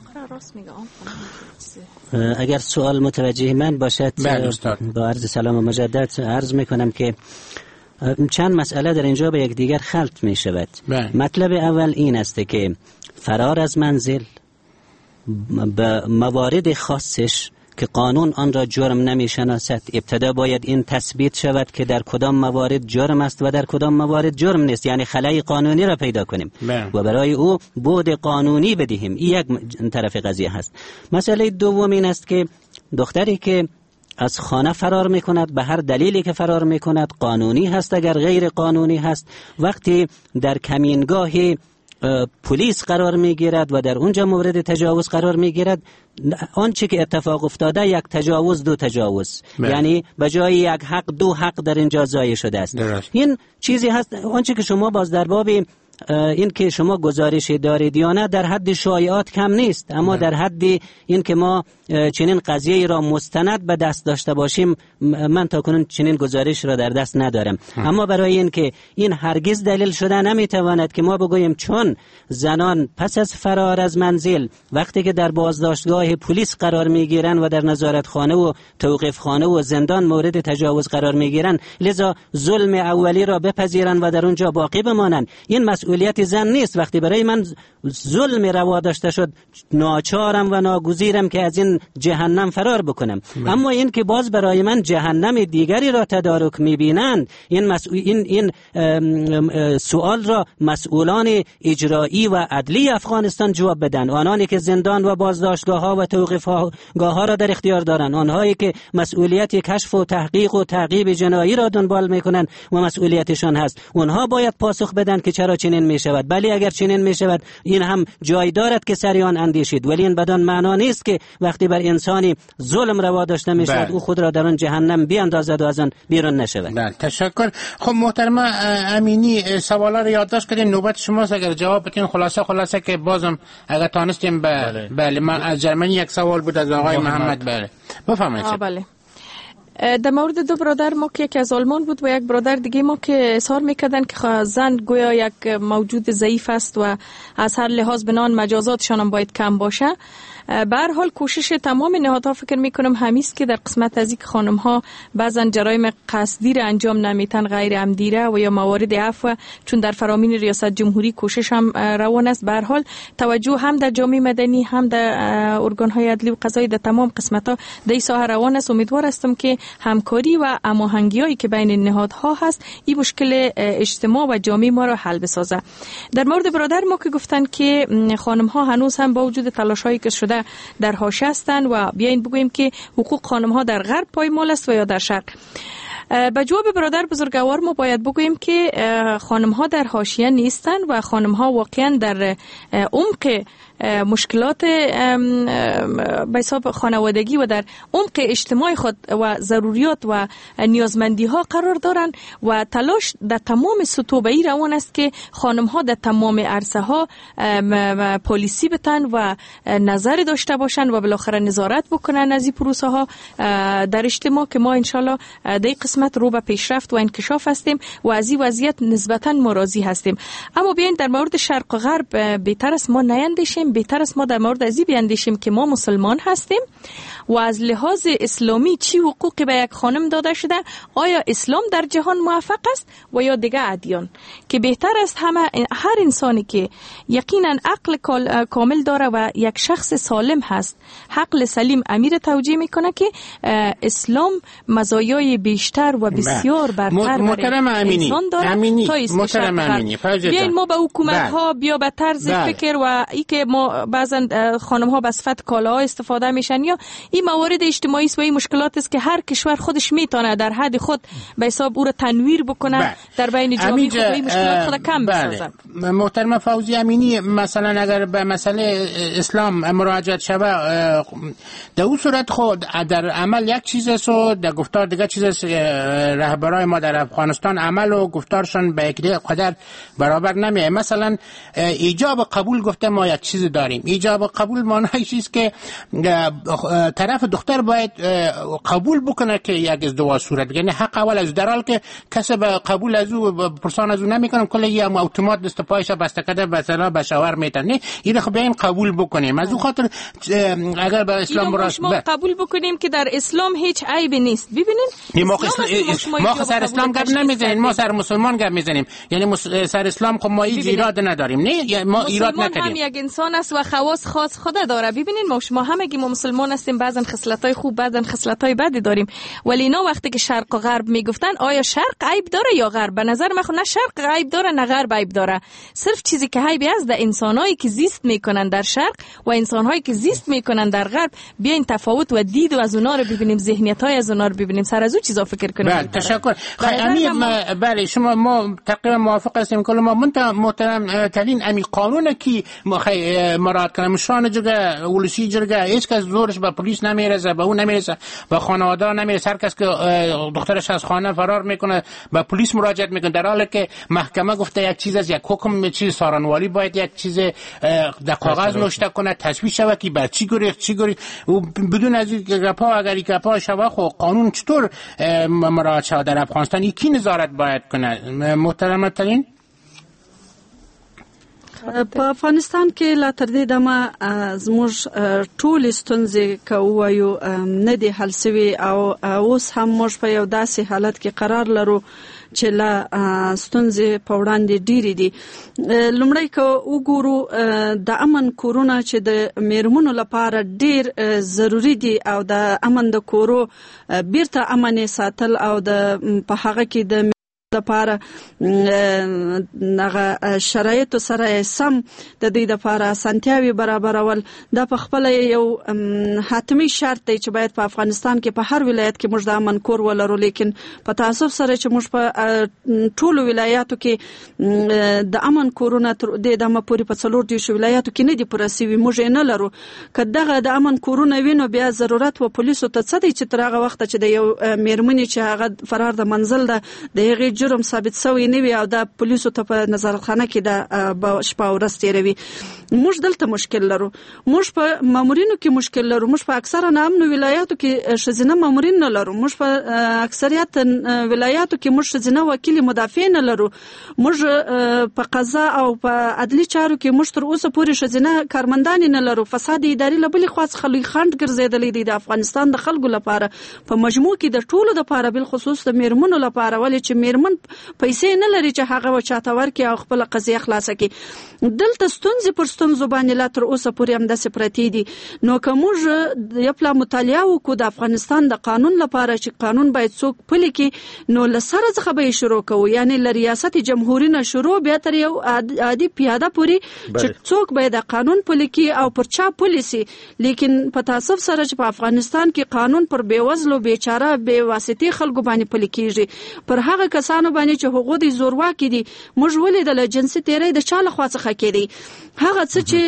اگر سوال متوجه من باشد با عرض سلام و مجدد عرض میکنم که چند مسئله در اینجا به یک دیگر خلط می شود. مطلب اول این است که فرار از منزل به موارد خاصش که قانون آن را جرم نمیشناسد ابتدا باید این تثبیت شود که در کدام موارد جرم است و در کدام موارد جرم نیست، یعنی خلای قانونی را پیدا کنیم و برای او بعد قانونی بدهیم. این یک طرف قضیه هست. مسئله دوم این است که دختری که از خانه فرار میکند به هر دلیلی که فرار میکند قانونی هست، اگر غیر قانونی هست وقتی در کمینگاهی پلیس قرار میگیرد و در اونجا مورد تجاوز قرار میگیرد، آنچه که اتفاق افتاده یک تجاوز دو تجاوز، یعنی به جای یک حق دو حق در اینجا ضایع شده است. این چیزی هست. آنچه که شما باز در باب این که شما گزارش دارید یا نه در حد شایعات کم نیست، اما در حد این که ما چنین قضیه را مستند به دست داشته باشیم، من تا کنون چنین گزارش را در دست ندارم. اما برای این که این هرگز دلیل شده نمیتواند که ما بگوییم چون زنان پس از فرار از منزل وقتی که در بازداشتگاه پلیس قرار میگیرن و در نظارتخانه و توقیفخانه و زندان مورد تجاوز قرار میگیرن لذا ظلم اولی را بپذیرن و در اونجا باقی بمانند. این مسئولیت زن نیست. وقتی برای من ظلم روا داشته شد ناچارم و ناگزیرم که از این جهنم فرار بکنم. اما این که باز برای من جهنم دیگری را تدارک میبینند، این سوال را مسئولان اجرایی و عدلی افغانستان جواب بدن. آنانی که زندان و بازداشتگاه ها و توقیفگاه ها را در اختیار دارند، آنهایی که مسئولیت کشف و تحقیق و تعقیب جنایی را دنبال میکنند و مسئولیتشان هست، اونها باید پاسخ بدن که چرا چنین میشود. بله اگر چنین میشود این هم جای دارد که سر آن اندیشید، ولی این بدان معنا نیست که وقتی بر انسانی ظلم روا داشته میشود او خود را در آن جهنم بیاندازد و از آن بیرون نشود. بله تشکر. خب محترمه امینی سوالا رو یادداشت کردین، نوبت شماست اگر جواب بدین خلاصه که بازم اگر تانستیم. بله من از جرمنی یک سوال بود از آقای محمد. بله بفرمایید. بله در مورد دو برادر ما که یکی از آلمان بود و یک برادر دیگه ما که اظهار میکردن که زن گویا یک موجود ضعیف است و از هر لحاظ بنان مجازاتشان هم باید کم باشه. به هر حال کوشش تمام نهادها فکر میکنم همیست که در قسمت از اینکه خانم ها بعضا جرایم قصدی را انجام نمیتن، غیر عمدی و یا موارد عفو، چون در فرامین ریاست جمهوری کوشش هم روان است. به هر حال توجه هم در جامعه مدنی هم در ارگان های عدلی و قضایی در تمام قسمت ها در این ساحه روان است. امیدوار هستم که همکاری و هماهنگی هایی که بین نهادها هست این مشکل اجتماع و جامعه ما را حل بسازه. در مورد برادر ما که گفتن که خانم ها هنوز هم با وجود تلاش هایی که شده در حاشیه هستند و بیاین بگوییم که حقوق خانم ها در غرب پایمال است و یا در شرق. به جواب برادر بزرگوار ما باید بگوییم که خانم ها در حاشیه نیستند و خانم ها واقعا در عمق مشکلات به حساب خانوادگی و در عمق اجتماعی خود و ضروریات و نیازمندی ها قرار دارند و تلاش در تمام سطوحی روان است که خانم ها در تمام عرصه ها پالیسی بتن و نظر داشته باشند و بالاخره نظارت بکنن از این پروسه ها در اجتماع که ما انشالله در این قسمت رو به پیشرفت و انکشاف هستیم و از این وضعیت نسبتا راضی هستیم. اما بیاین در مورد شرق و غرب بهتر است ما نیندیشیم، بهتر است ما در مورد ازی بیاندیشیم که ما مسلمان هستیم و از لحاظ اسلامی چی حقوقی به یک خانم داده شده، آیا اسلام در جهان موفق است و یا دیگه ادیان، که بهتر است هر انسانی که یقینا عقل کامل داره و یک شخص سالم هست، عقل سلیم امیر توجیه میکنه که اسلام مزایای بیشتر و بسیار برتر محترم امینی تا محترم امینی بیاین ما به حکومت ها بیا به طرز فکر و ای که ما بعضا خانم ها به صفت کالاها استفاده میشن یا این موارد اجتماعی است و این مشکلات است که هر کشور خودش میتونه در حد خود به حساب او را تنویر بکنه در بین جامعه خود این مشکلات خود کم بسازه. محترم فوزی امینی مثلا اگر به مسئله اسلام مراجعه شود در اون صورت خود در عمل یک چیز است و در گفتار دیگه چیز است. رهبرای ما در افغانستان عمل و گفتارشون به یک قدر برابر نمیه. مثلا ایجاب قبول گفته ما یک چیز داریم، ایجاب قبول معنی چیز که طرف دختر باید قبول بکنه که یک ازدواج صورت بگیره، یعنی حق اول از در حال که کسی به قبول از او پرسان از او نمیکنه کل یه اتومات دست پایش بسته کرده مثلا به شوهر میتونه این خب بیاین قبول بکنیم. از اون خاطر اگر به اسلام ما قبول بکنیم که در اسلام هیچ عیبی نیست. ببینید ما سر اسلام گپ نمیزنیم، ما سر مسلمان گپ میزنیم، یعنی سر اسلام خب ما ایراد نداریم. نه ما ایراد نکردیم. هم یک انسان انسان است و خواص خاص خود داره. ببینید ما شما همگی ما مسلمان هستیم، بعضن خصلت‌های خوب بعضن خصلت‌های بدی داریم، ولی اینا وقتی که شرق و غرب میگفتن آیا شرق عیب داره یا غرب؟ به نظر من نه شرق عیب داره نه غرب عیب داره. صرف چیزی که عیب است در انسانایی که زیست میکنن در شرق و انسانهایی که زیست میکنن در غرب. بیاین تفاوت و دید و از اونا رو ببینیم، ذهنیت‌های از اونا رو ببینیم، سر از اون چیزا فکر کنیم. بله تشکر. بله شما ما تقریبا موافق هستیم کل ما محترم ترین امی قانون کی مراد کنه مشان جرگه ولسی جرگه هیچ کس زورش به پلیس نمیرسه، به اون نمیرسه، به خانواده نمیرسه. هر کس که دخترش از خانه فرار میکنه به پلیس مراجعه میکنه، در حالی که محکمه گفته یک چیز از یک حکم چیز سارنوالی باید یک چیز در کاغذ نوشته کنه، تصویب شوه که بر چی گریخت چی گریخت و بدون از این گپا اگر این گپا شوه خب قانون چطور مراجعه شود در افغانستان؟ کی نظارت باید کنه محترم ترین؟ په افغانستان کې لا تر دې دمه زموږ ټول ستونزې کوو نه دي حل سوي او اوس هم موږ په یو داسې حالت کې قرار لرو چې لا ستونزې په وړاندې ډېرې دي. لومړی که وګورو د امن کورونه چې د میرمنو لپاره ډېر ضروري دي او د امن د کورو بیرته امن ساتل او په هغه کې د لپاره هغه شرایط سره سم د دې لپاره سنتیاوي برابرول دا په خپل یو حتمی شرط دی چې باید په افغانستان کې په هر ولایت کې موږ د امن کور ولرو. لیکن په تاسف سره چې موږ په ټولو ولایاتو کې د امن کورونه تر دې دمه پورې په 4 ولایاتو کې نه دي پوره سوي، موږ نه لرو. که دغه د امن کورونه وینو بیا ضرورت و پولیسو ته څه دی چې تر هغه وخت چې د یو میرمنې چې هغه فرار د منزل ده د هغې جرم ثابت شوی نه وي او د پولیسو ته په نظارتخانه کې د شپه او ورځ تیروي. موږ دلته مشکل لرو، موږ په مامورینو کې مشکل لرو، موږ په اکثره نامنو ولایاتو کې ښځینه مامورین نه لرو، موږ په اکثریت ولایاتو کې موږ ښځینه وکیل مدافع نه لرو، موږ په قضا او په عدلي چارو کې موږ تر اوسه پورې ښځینه کارمندان نه لرو. فساد اداري له بلې خوا څخه لوی خنډ ګرځېدلی دی د افغانستان د خلکو لپاره، په مجموع کې د ټولو لپاره بالخصوص د میرمنو لپاره، ولې چې میرمن پیسې نه لري چې هغه وچاته ورکړي او خپل قضیه خلاصه کړي. دلته ستونزې پر ستونزو باندې لا تر اوسه پورې همداسې پرتې دي. نو که موږ یو پلا مطالعه وکړو د افغانستان د قانون لپاره چې قانون باید څوک پلي کړي، نو له سره څخه به یې شروع کوو، یعنې له ریاست جمهوري نه شروع بیا تر یو عادي پیاده پورې چې څوک باید د قانون پلي کړي او پر چا پلي سي. لیکن په تاسف سره چې په افغانستان کې قانون پر بېوزلو بیچاره بې واسطې خلکو باندې پلي کېږي، پر هغه کسانو باندې چې هغوی د زورواکي دي. موږ ولیدل جنسي تیری د چا لخوا څخه کېدی، هغه څه چې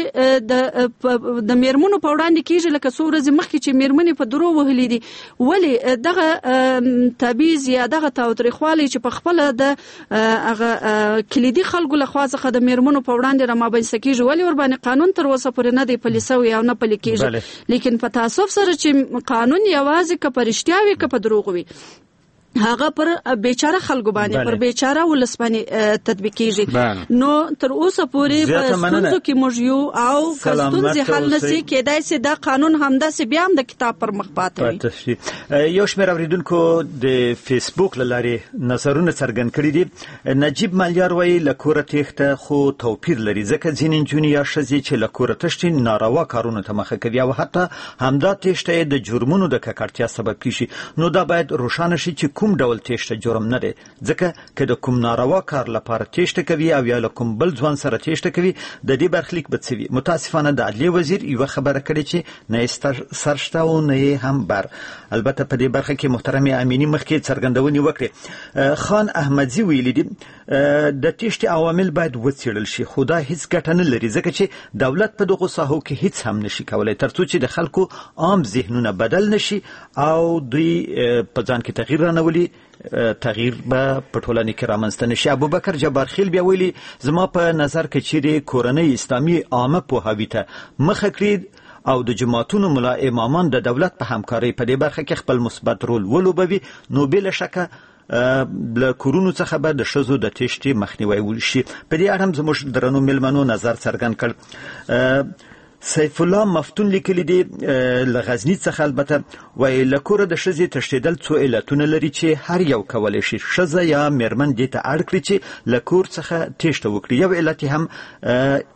د میرمنو په وړاندې کېږي، لکه څو ورځې مخکې چې میرمنې په درو وهلي دي. ولې دغه تبعیض یا دغه تاوتریخوالی چې په خپله د هغه کلیدي خلکو لخوا څخه د میرمنو په وړاندې رامابینځته کېږي، ولې ورباندې قانون تر اوسه پورې نه دی پلي سوی او نه پلي کېږي. لیکن په تاسف سره چې قانون یوازې که په رښتیا وي که په دروغ وي هغه پر بیچاره خلکو باندې پر بیچاره ولس باندې تطبیق کیږي. نو تر اوسه پورې په ستونزو کې موږ یو او ستونزې حل نشي کېدای سي دا قانون همداسې بیا هم د کتاب پر مخ پاتې وي. یو شمېر اوریدونکو د فیسبوک له لارې نظرونه څرګند کړي دي. نجیب مالیار وایي له کوره تېښته خو توپیر لري، ځکه ځینې نجونې یا ښځې چې له کوره تښتي ناروا کارونو ته مخه کوي او حتی همدا تېښته د جرمونو د ککړتیا سبب کیږي. نو دا باید روښانه شي چې کوم ډول تېښته جرم نه دی، ځکه که د کوم ناروا کار لپاره تېښته کوي او یا له کوم بل ځوان سره تېښته کوي د دې برخلیک به څه وي. متاسفانه د عدلیې وزیر یوه خبره کړې چې نه یې سر شته او نه یې هم بر. البته په دې برخه کې محترم امینی مخکې څرګندونې وکړې. خان احمدزي ویلي دي د تېښتې عوامل باید وڅېړل شي، خو دا هیڅ ګټه نه لري، ځکه چې دولت په دغو ساحو کې هیڅ هم نشي کولی ترڅو چې د خلکو عام ذهنونه بدل نشي او دوی په ځان کې تغییر رانولي، تغییر به په ټولنه کې رامنځته نشي. ابوبکر جبارخیل بیا ویلي زما په نظر که چیرې کورنۍ اسلامي عامه پوهاوي ته مخه کړي او د جماعتونو ملا امامان د دولت په همکارۍ په دې برخه کې خپل مثبت رول ولوبوي، نو بې له شکه له کورونو څخه به د ښځو د تېښتې مخنیوی وشي. په دې اړه هم زموږ درنو میلمنو نظر څرګند کړ. سیف الله مفتون لیکلی دی له غزني څخه، البته وایي له کوره د ښځې تښتېدل څو علتونه لري چې هر یو کولی شي ښځه یا میرمن دې ته اړ کړي چې له کور څخه تېښته وکړي. یو علت هم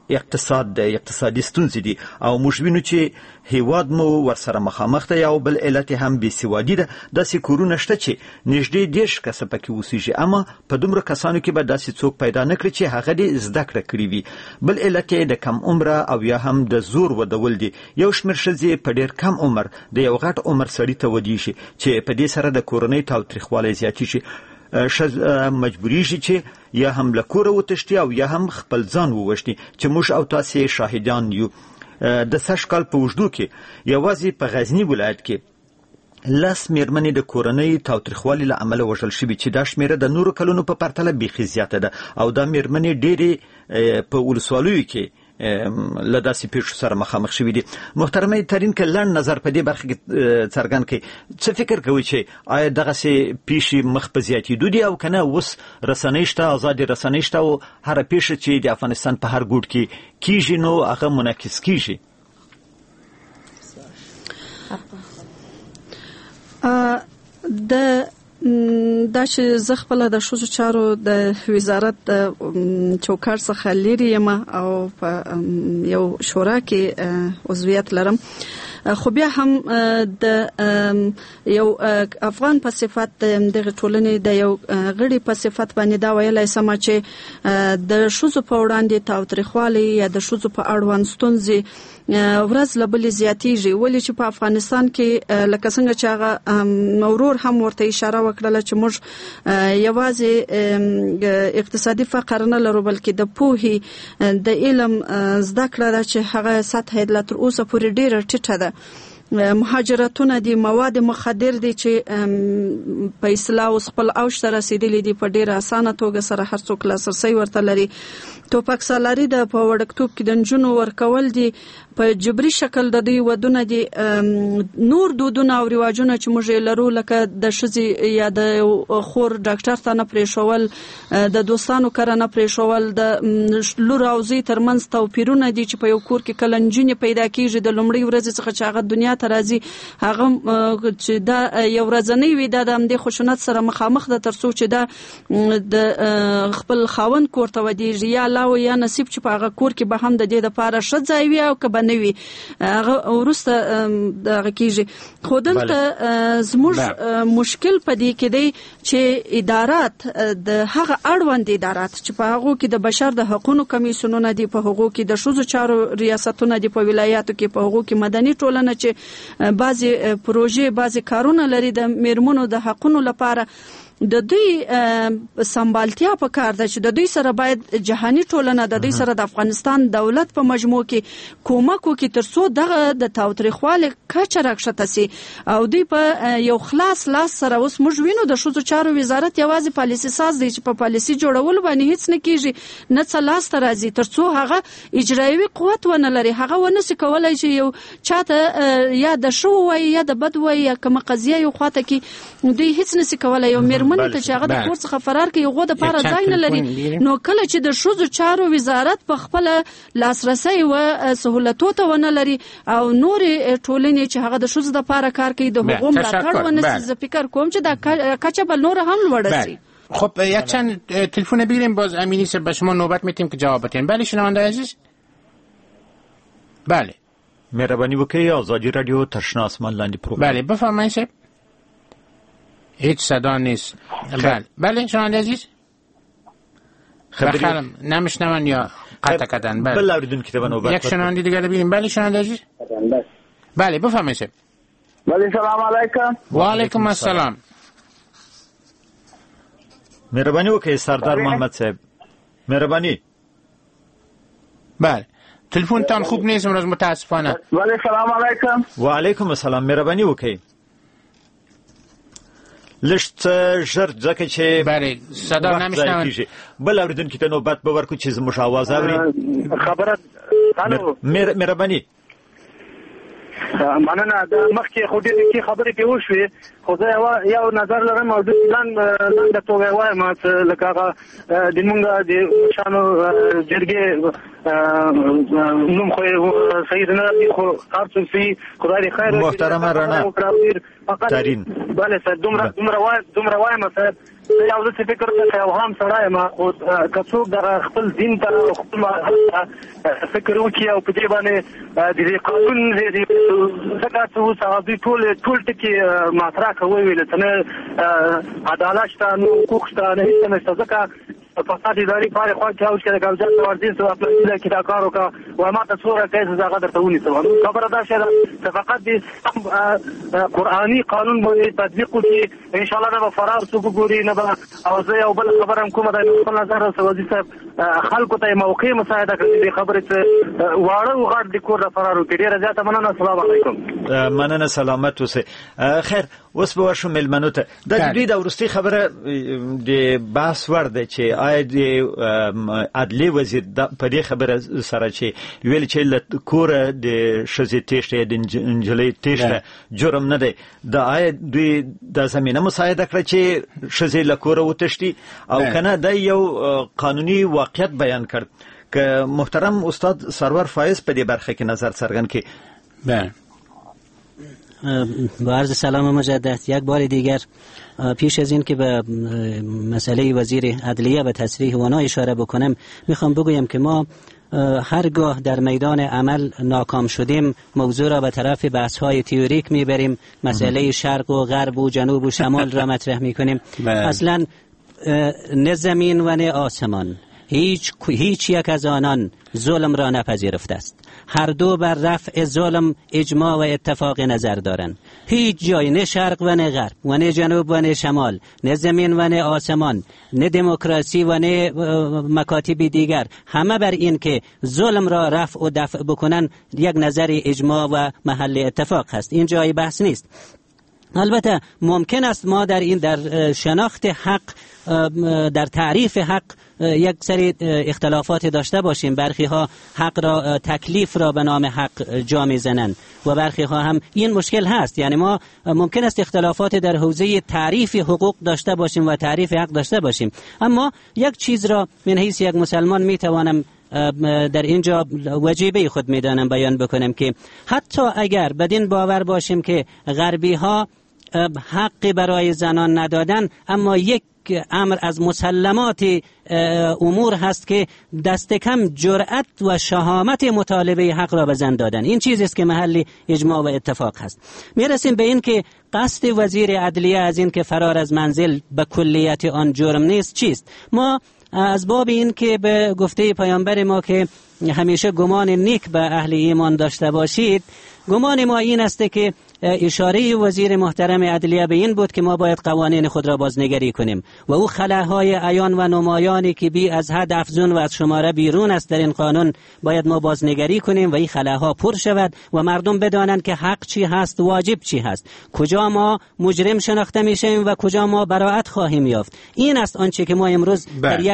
اقتصاد د اقتصادي ستونزې دي او موږ وینو چې هیواد مو ورسره مخامخ دی او بل علت هم بېسوادي ده. داسې کورونه شته چې نږدې 10 کسه پکې اوسېږي، اما په دومره کسانو کې به داسې څوک پیدا نه کړي چې هغه دې زده کړه کړې وي. بل علت یې د کم عمره او یا هم د زور ودول دي. یو شمېر ښځې په ډېر کم عمر د یو غټ عمر سړي ته ودیږي چې په دې سره د کورنۍ تاوتریخوالی زیاتېږي. مجبوریږي چې یا هم له کوره وتښتي او یا هم خپل ځان ووژني چې موږ او تاسې شاهدان یو. د سږ کال په اوږدو کې یوازې په غزني ولایت کې 10 مېرمنې د کورنۍ تاوتریخوالي له امله وژل شوي چې دا شمېره د نورو کلونو په پرتله بیخي زیاته ده او دا مېرمنې ډېرې په ولسوالیو کې له داسې پیښو سره مخامخ شوي دي. محترمه ترین که لنډ نظر په دې برخه کې څرګند کړئ، څه فکر کوئ چې آیا دغسې پیښې مخ په زیاتېدو دي او که نه اوس رسنۍ شته، ازادې رسنۍ شته او هره پیښه چې د افغانستان په هر ګوټ کې کیږي نو هغه منعکس کیږي؟ دا چې زه خپله د ښځو چارو د وزارت د چوکاټ څخه لرې یم او په یو شورا کې عضویت لرم، خو بیا هم د یو افغان په صفت دغه ټولنې د یو غړي په صفت باندې دا ویلای سم چې د ښځو په وړاندې تاوتریخوالی یا د ښځو په اړوند ستونزې ورځ له بلې زیاتېږي. ولې چې په افغانستان کې لکه څنګه چې هغه ورور هم ورته اشاره وکړله چې موږ یوازې اقتصادي فقر نه لرو بلکې د پوهې د علم زده کړه ده چې هغه سطح یې لا تر اوسه پورې ډېره ټیټه ده. مهاجرتونه دي، مواد مخدر دي چې په اصطلاح اوس خپل اوج ته رسېدلي دي، په ډېره اسانه توګه سره هر څوک لاسرسی ورته لري. توپک سالاري ده، په وړکتوب کې د نجونو ورکول دي، په جبري شکل د دوی ودونه دي. نور دودونه او رواجونه چې موږ یې لرو لکه د ښځې یا د خور ډاکټر ته نه پرېښول، د دوستانو کره نه پرېښول، د لور او زوی ترمنځ توپیرونه دي چې په یو کور کې کله نجونې پیدا کېږي د لومړۍ ورځې څخه چې هغه دنیا ته راځي هغه چې دا یو ورځنۍ وي دا د همدې خشونت سره مخامخ ده تر څو چې دا د خپل خاوند کور ته ودیږي یا الله یا نصیب چې په هغه کور کې به هم د دې دپاره ښه ځای وي او که به نه وي هغه وروسته دغه کېږي. خو دلته زموږ مشکل په دې کې دی چې ادارات د هغه اړوند ادارات چې په هغو کې د بشر د حقوقو کمیسیونونه دي، په هغو کې د ښځو چارو ریاستونه دي، په ولایاتو کې په هغو کې مدني ټولنه چې بعضې پروژې بعضې کارونه لري د میرمنو د حقونو لپاره، د دوی سمبالتیا په کار ده چې د دوی سره باید جهاني ټولنه د دوی سره د افغانستان دولت په مجموع کې کومک وکړي تر څو دغه د تاوتریخوالي کچه راکښته سي او دوی په یو خلاص لاس سره. اوس موږ وینو د ښځو چارو وزارت یوازې پالیسي ساز دی چې په پالیسي جوړولو باندې هیڅ نه کیږي، نه څه لاس ته راځي تر څو هغه اجرایوي قوت ونه لري. هغه ونه سي کولای چې یو چاته یا د شو وای یا د بد وای یا کومه قضیه یو خواته کې دوی هیڅ نه سي کولای. یو مېرمنې ته چې هغه د کور څخه فرار کوي هغه د پاره ځای نه لري، نو کله چې د ښځو چارو وزارت په خپل لاسرسي او سہولتو ته ونه لري او نور ټولنې چې هغه د ښځو د پاره کار کوي د حقوقو ملاتړ ونه سي، زه فکر کوم چې دا کچه بل نور هم لوړه سي. خب یک چند تلفن بگیریم باز امینی صاحب به شما نوبت میتیم که جواب بدین. بله شنونده عزیز، بله مهربانی وکړئ آزادی رادیو تشنه آسمان لاندې پروګرام. بله بفرمایید صاحب. هیچ صدا نیست. بله شنونده عزیز بخیرم نمیشنون یا قطع کردن. بله بله اوریدونکو ته نوبت یک شنونده دیگه ببینیم. بله شنونده عزیز بله بفرمایید صاحب. بله سلام علیکم. و علیکم السلام. مهربانی وکړئ سردار محمد صاحب مهربانی. بله تلفن تان خوب نیست امروز متاسفانه. بله سلام علیکم. و علیکم السلام. مهربانی وکړئ لشت ژر ځکه چې بله صدا نمیشنون. بل اوریدونکو ته نوبت به ورکړو چې زموږ اواز اوري. خبره الو مهربانی. مننه. د مخکې خو ډېرې کې خبرې کې وشوې خو زه یو نظر لرم او د توګه وایم چې لکه هغه د مونږ د شانو جرګې نوم خو سید نه خو هر څه سي خدای خیر محترم رانا ترین بله سر دومره وایم سر یو څه فکر کوم او هم سره ما خو کڅوګ در خپل دین ته خپل فکر وکي او په دې باندې د قانون دې څنګه څه صحابي ټول ټکی ماترا کوي ویل څنګه عدالت شته نو حقوق شته نه هیڅ نشته ځکه فساد اداري پاره خو چاوش کې کاغذات ورزين سو خپل دې کې دا کارو کا و ما ته صوره کیسه زغه درته ونی سو خبره دا شه فقط دې قرآني قانون باندې تطبیق وکړي ان شاء الله دا فرار سو ګوري نه او زه یو بل خبرم کوم د خپل نظر سوځي صاحب خلکو ته موقع مساعده کړي خبره واړه وغړ د کور فرار وکړي ډیره زیاته مننه السلام علیکم مننه سلامت اوسه خیر اوس به شو ملمنو ته د دې د ورستي خبره د بحث ورده چې آیا د عدلی وزیر په دې خبره سره چې ویل چې له کور د شزې تېشته د انجلۍ تېشته جرم نه دی د آیا دوی د زمينه مساعده کړ چې شزې له کور وتښتي او کنه د یو قانوني واقعیت بیان کړ که محترم استاد سرور فایز په دې برخه کې نظر څرګند کړي. بله با عرض سلام مجدد یک بار دیگر پیش از این که به مسئله وزیر عدلیه به تصریح وانا اشاره بکنم میخوام بگویم که ما هرگاه در میدان عمل ناکام شدیم موضوع را به طرف بحث‌های تئوریک میبریم مسئله شرق و غرب و جنوب و شمال را مطرح میکنیم اصلا نه زمین و نه آسمان هیچ یک از آنان ظلم را نپذیرفته است. هر دو بر رفع ظلم اجماع و اتفاق نظر دارند. هیچ جای نه شرق و نه غرب و نه جنوب و نه شمال نه زمین و نه آسمان نه دموکراسی و نه مکاتب دیگر همه بر این که ظلم را رفع و دفع بکنن یک نظر اجماع و محل اتفاق هست. این جای بحث نیست. البته ممکن است ما در شناخت حق در تعریف حق یک سری اختلافات داشته باشیم. برخی ها حق را تکلیف را به نام حق جا میزنند و برخی ها هم این مشکل هست. یعنی ما ممکن است اختلافات در حوزه تعریف حقوق داشته باشیم و تعریف حق داشته باشیم، اما یک چیز را من حیث یک مسلمان میتوانم در اینجا وجیبه خود میدانم بیان بکنم که حتی اگر بدین باور باشیم که غربی ها حقی برای زنان ندادن، اما یک امر از مسلمات امور هست که دست کم جرأت و شهامت مطالبه حق را به زن دادن. این چیزی است که محل اجماع و اتفاق هست. میرسیم به این که قصد وزیر عدلیه از این که فرار از منزل به کلیت آن جرم نیست چیست؟ ما از باب این که به گفته پیامبر ما که همیشه گمان نیک به اهل ایمان داشته باشید، گمان ما این است که اشاره وزیر محترم عدلیه به این بود که ما باید قوانین خود را بازنگری کنیم و او خلاهای عیان و نمایانی که بی از حد افزون و از شماره بیرون است در این قانون باید ما بازنگری کنیم و این خلاها پر شود و مردم بدانند که حق چی هست، واجب چی هست، کجا ما مجرم شناخته میشیم و کجا ما براءت خواهیم یافت. این است آنچه که ما امروز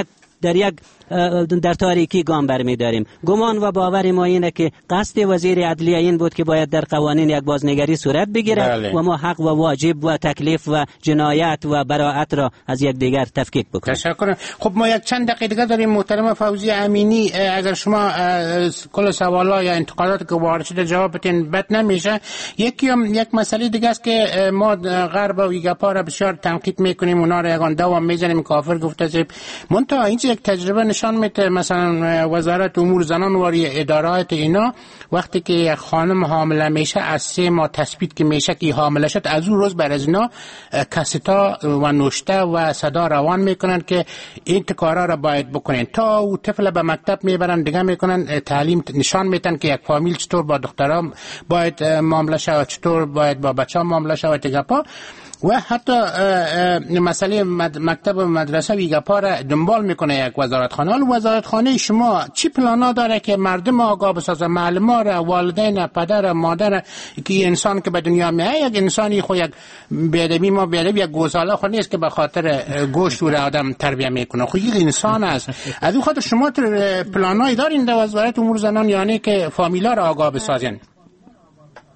در تاریکی گام برمی‌داریم. گمان و باور ما اینه که قصد وزیر عدلیه این بود که باید در قوانین یک بازنگری صورت بگیرد و ما حق و واجب و تکلیف و جنایت و براءت را از یک دیگر تفکیک بکنیم. تشکر. خب ما یک چند دقیقه دیگه داریم. محترم فوزی امینی، اگر شما کل سوالا یا انتقادات که وارد شده جواب بدین بد نمیشه. یک مسئله دیگه است که ما غرب و ایگاپا را بسیار تنقید میکنیم، اونا را یگان دوام میزنیم، کافر گفته زیب. منتها اینجا یک تجربه نشان میده، مثلا وزارت امور زنان و ادارات اینا وقتی که یک خانم حامله میشه از 3 ماه تثبیت که میشه که حامله شد، از اون روز بر از اینا کاستا و نوشته و صدا روان میکنن که این کارا را باید بکنین. تا او طفل به مکتب میبرن دیگه میکنن، تعلیم نشان میدن که یک فامیل چطور با دخترها باید معامله شود، چطور باید با بچه‌ها معامله شود دیگه پا. و حتی مسئله مکتب و مدرسه ویگاپا را دنبال میکنه یک وزارتخانه. حالا وزارتخانه شما چی پلانا داره که مردم آگاه بسازه، معلمان را، والدین، پدر، مادر، که انسان که به دنیا میاد یک انسانی خو یک بیادبی ما بیادبی یک گوساله خو نیست که به خاطر گوشت و آدم تربیت میکنه، خو یک انسان است. از اون خاطر شما پلانایی دارین در وزارت امور زنان یعنی که فامیلا را آگاه بسازین؟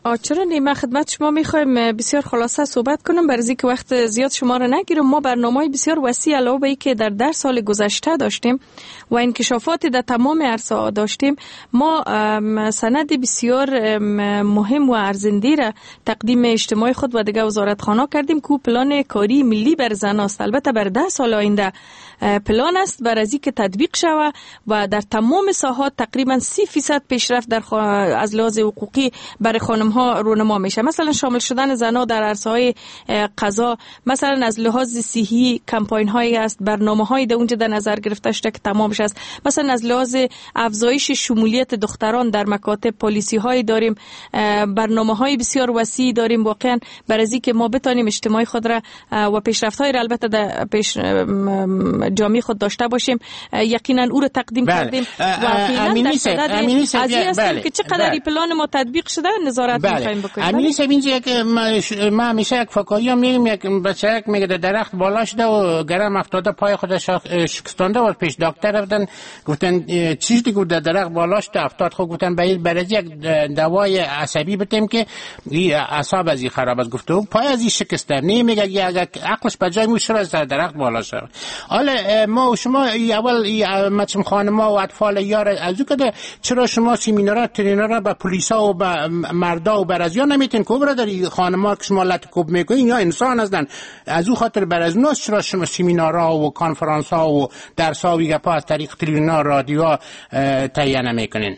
چرا نیمه خدمت شما میخوایم بسیار خلاصه صحبت کنم برای اینکه وقت زیاد شما را نگیرم. ما برنامه‌های بسیار وسیع علاوه بر اینکه در سال گذشته داشتیم و انکشافات در تمام عرصه‌ها داشتیم، ما سند بسیار مهم و ارزنده را تقدیم اجتماع خود و دیگه وزارتخانه کردیم که پلان کاری ملی بر زن است. البته بر 10 سال آینده پلان است برای اینکه تطبیق شود و در تمام ساحات تقریبا 30% پیشرفت در از لحاظ حقوقی برای خانم ها رونما میشه. مثلا شامل شدن زنها در عرصه‌های قضا، مثلا از لحاظ صحی کمپاین هایی است، برنامه‌های در اونجا در نظر گرفته شده که تمام شده است. مثلا از لحاظ افزایش شمولیت دختران در مکاتب پلیسی های داریم، برنامه‌های بسیار وسیع داریم واقعا برای اینکه ما بتونیم اجتماع خود را و پیشرفت‌های را البته در جامعه خود داشته باشیم. یقینا او را تقدیم کردیم و فعلا در صدد ازی هستیم که چقدر پلان ما تطبیق شده نظارت می‌خوایم بکنیم. امینی صاحب اینجا که ما همیشه یک فکایی میگیم، یک بچه میگه درخت بالا شده و گرم افتاده پای خودش شکستانده و پیش دکتر رفتن گفتن چیزی که در درخت بالا شده افتاد، خب گفتن برای یک دوای عصبی بدیم که اعصاب ازی خراب است. گفته پای ازی شکسته نمیگه اگه عقلش به جای موشه از درخت بالا شد. حالا ما و شما اول مچم خانما و اطفال یار ازو کده، چرا شما سیمینارا ترینرها به پلیسا و به مردا و برازیا نمیتین که برادر خانما که شما لطکوب میکنین یا انسان هستن از او خاطر برازناس چرا شما سیمینارها و کانفرانس‌ها و درس‌ها و گپا از طریق تلویزیون رادیو تهیه نمیکنین؟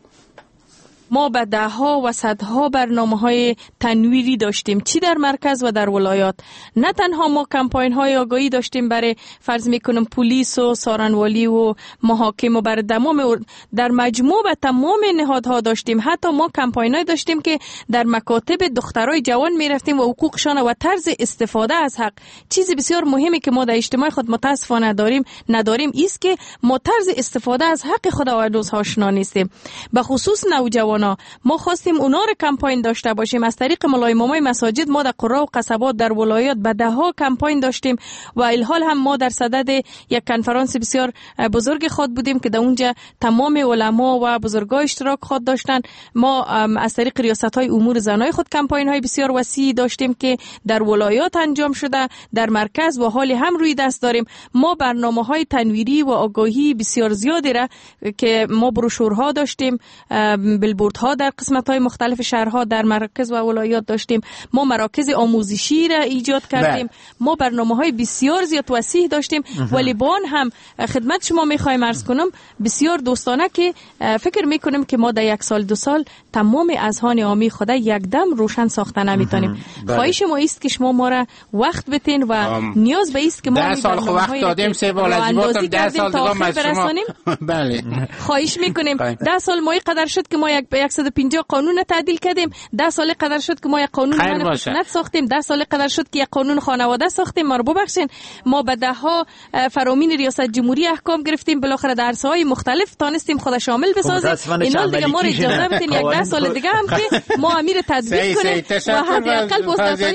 ما به دهها و صدها برنامه‌های تنویری داشتیم، چی در مرکز و در ولایات. نه تنها ما کمپاین‌های آگاهی داشتیم برای فرض می‌کنم پلیس و سارنوالی و محاکم و برای در مجموع و تمام نهادها داشتیم. حتی ما کمپاین‌های داشتیم که در مکاتب دخترای جوان می‌رفتیم و حقوقشان و طرز استفاده از حق. چیزی بسیار مهمی که ما در اجتماع خود متاسفانه نداریم است که ما طرز استفاده از حق خود و آشنا نیستیم. به خصوص نوجوان ما خواستیم اونا رو کمپاین داشته باشیم. از طریق ملای امامای مساجد ما در قرا و قصبات در ولایات به دهها کمپاین داشتیم و الحال هم ما در صدد یک کنفرانس بسیار بزرگ خود بودیم که در اونجا تمام علما و بزرگان اشتراک خود داشتن. ما از طریق ریاست‌های امور زنای خود کمپاین‌های بسیار وسیع داشتیم که در ولایات انجام شده، در مرکز و حال هم روی دست داریم. ما برنامه‌های تنویری و آگاهی بسیار زیادی را که ما بروشورها داشتیم، بیلبوردها در قسمت‌های مختلف شهرها در مرکز و ولایات داشتیم. ما مراکز آموزشی را ایجاد کردیم. ما برنامه‌های بسیار زیاد وسیع داشتیم. ولی با آن هم خدمت شما می‌خوایم عرض کنم بسیار دوستانه که فکر می‌کنیم که ما در یک سال دو سال تمام اذهان عامی خود یک دم روشن ساخته نمی‌تونیم. خواهش ما است که شما ما را وقت بدین و نیاز به است که ما 10 سال وقت دادیم، سه بار لازم 10 سال دیگه برسونیم. بله خواهش می‌کنیم. 10 سال ما قدر شد که ما 150 قانون تعدیل کردیم. 10 سال قدر شد که ما یک قانون خشونت ساختیم. 10 سال قدر شد که یک قانون خانواده ساختیم. ما رو ببخشید ما به دهها فرامین ریاست جمهوری احکام گرفتیم، بالاخره در عرصه‌های مختلف تانستیم خود شامل بسازیم. اینا دیگه ما رو اجازه بدین یک 10 سال دیگه هم که ما امیر تطبیق کنیم و حداقل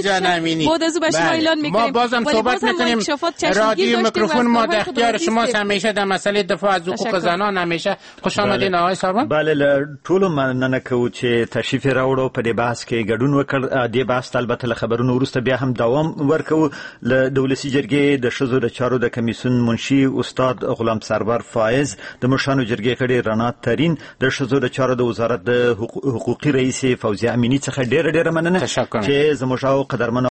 بود از به شما اعلان می‌کنیم. ما بازم صحبت می‌کنیم. رادیو میکروفون ما در اختیار شماست. همیشه در مسئله دفاع از حقوق زنان همیشه خوش آمدین آقای سروان. بله ټول مننه کوو چې تشریف راوړو په دې بحث کې ګډون وکړ. دې بحث البته له خبرونو وروسته بیا هم دوام ورکوو. له دولتي جرګې د ښځو د چارو د کمیسیون منشي استاد غلام سرور فایز، د مشرانو جرګې غړي رڼا ترین، د ښځو د چارو د وزارت د حقوقي رئیس فوزیه امینی څخه ډېره مننه چې زموږ او قدرمن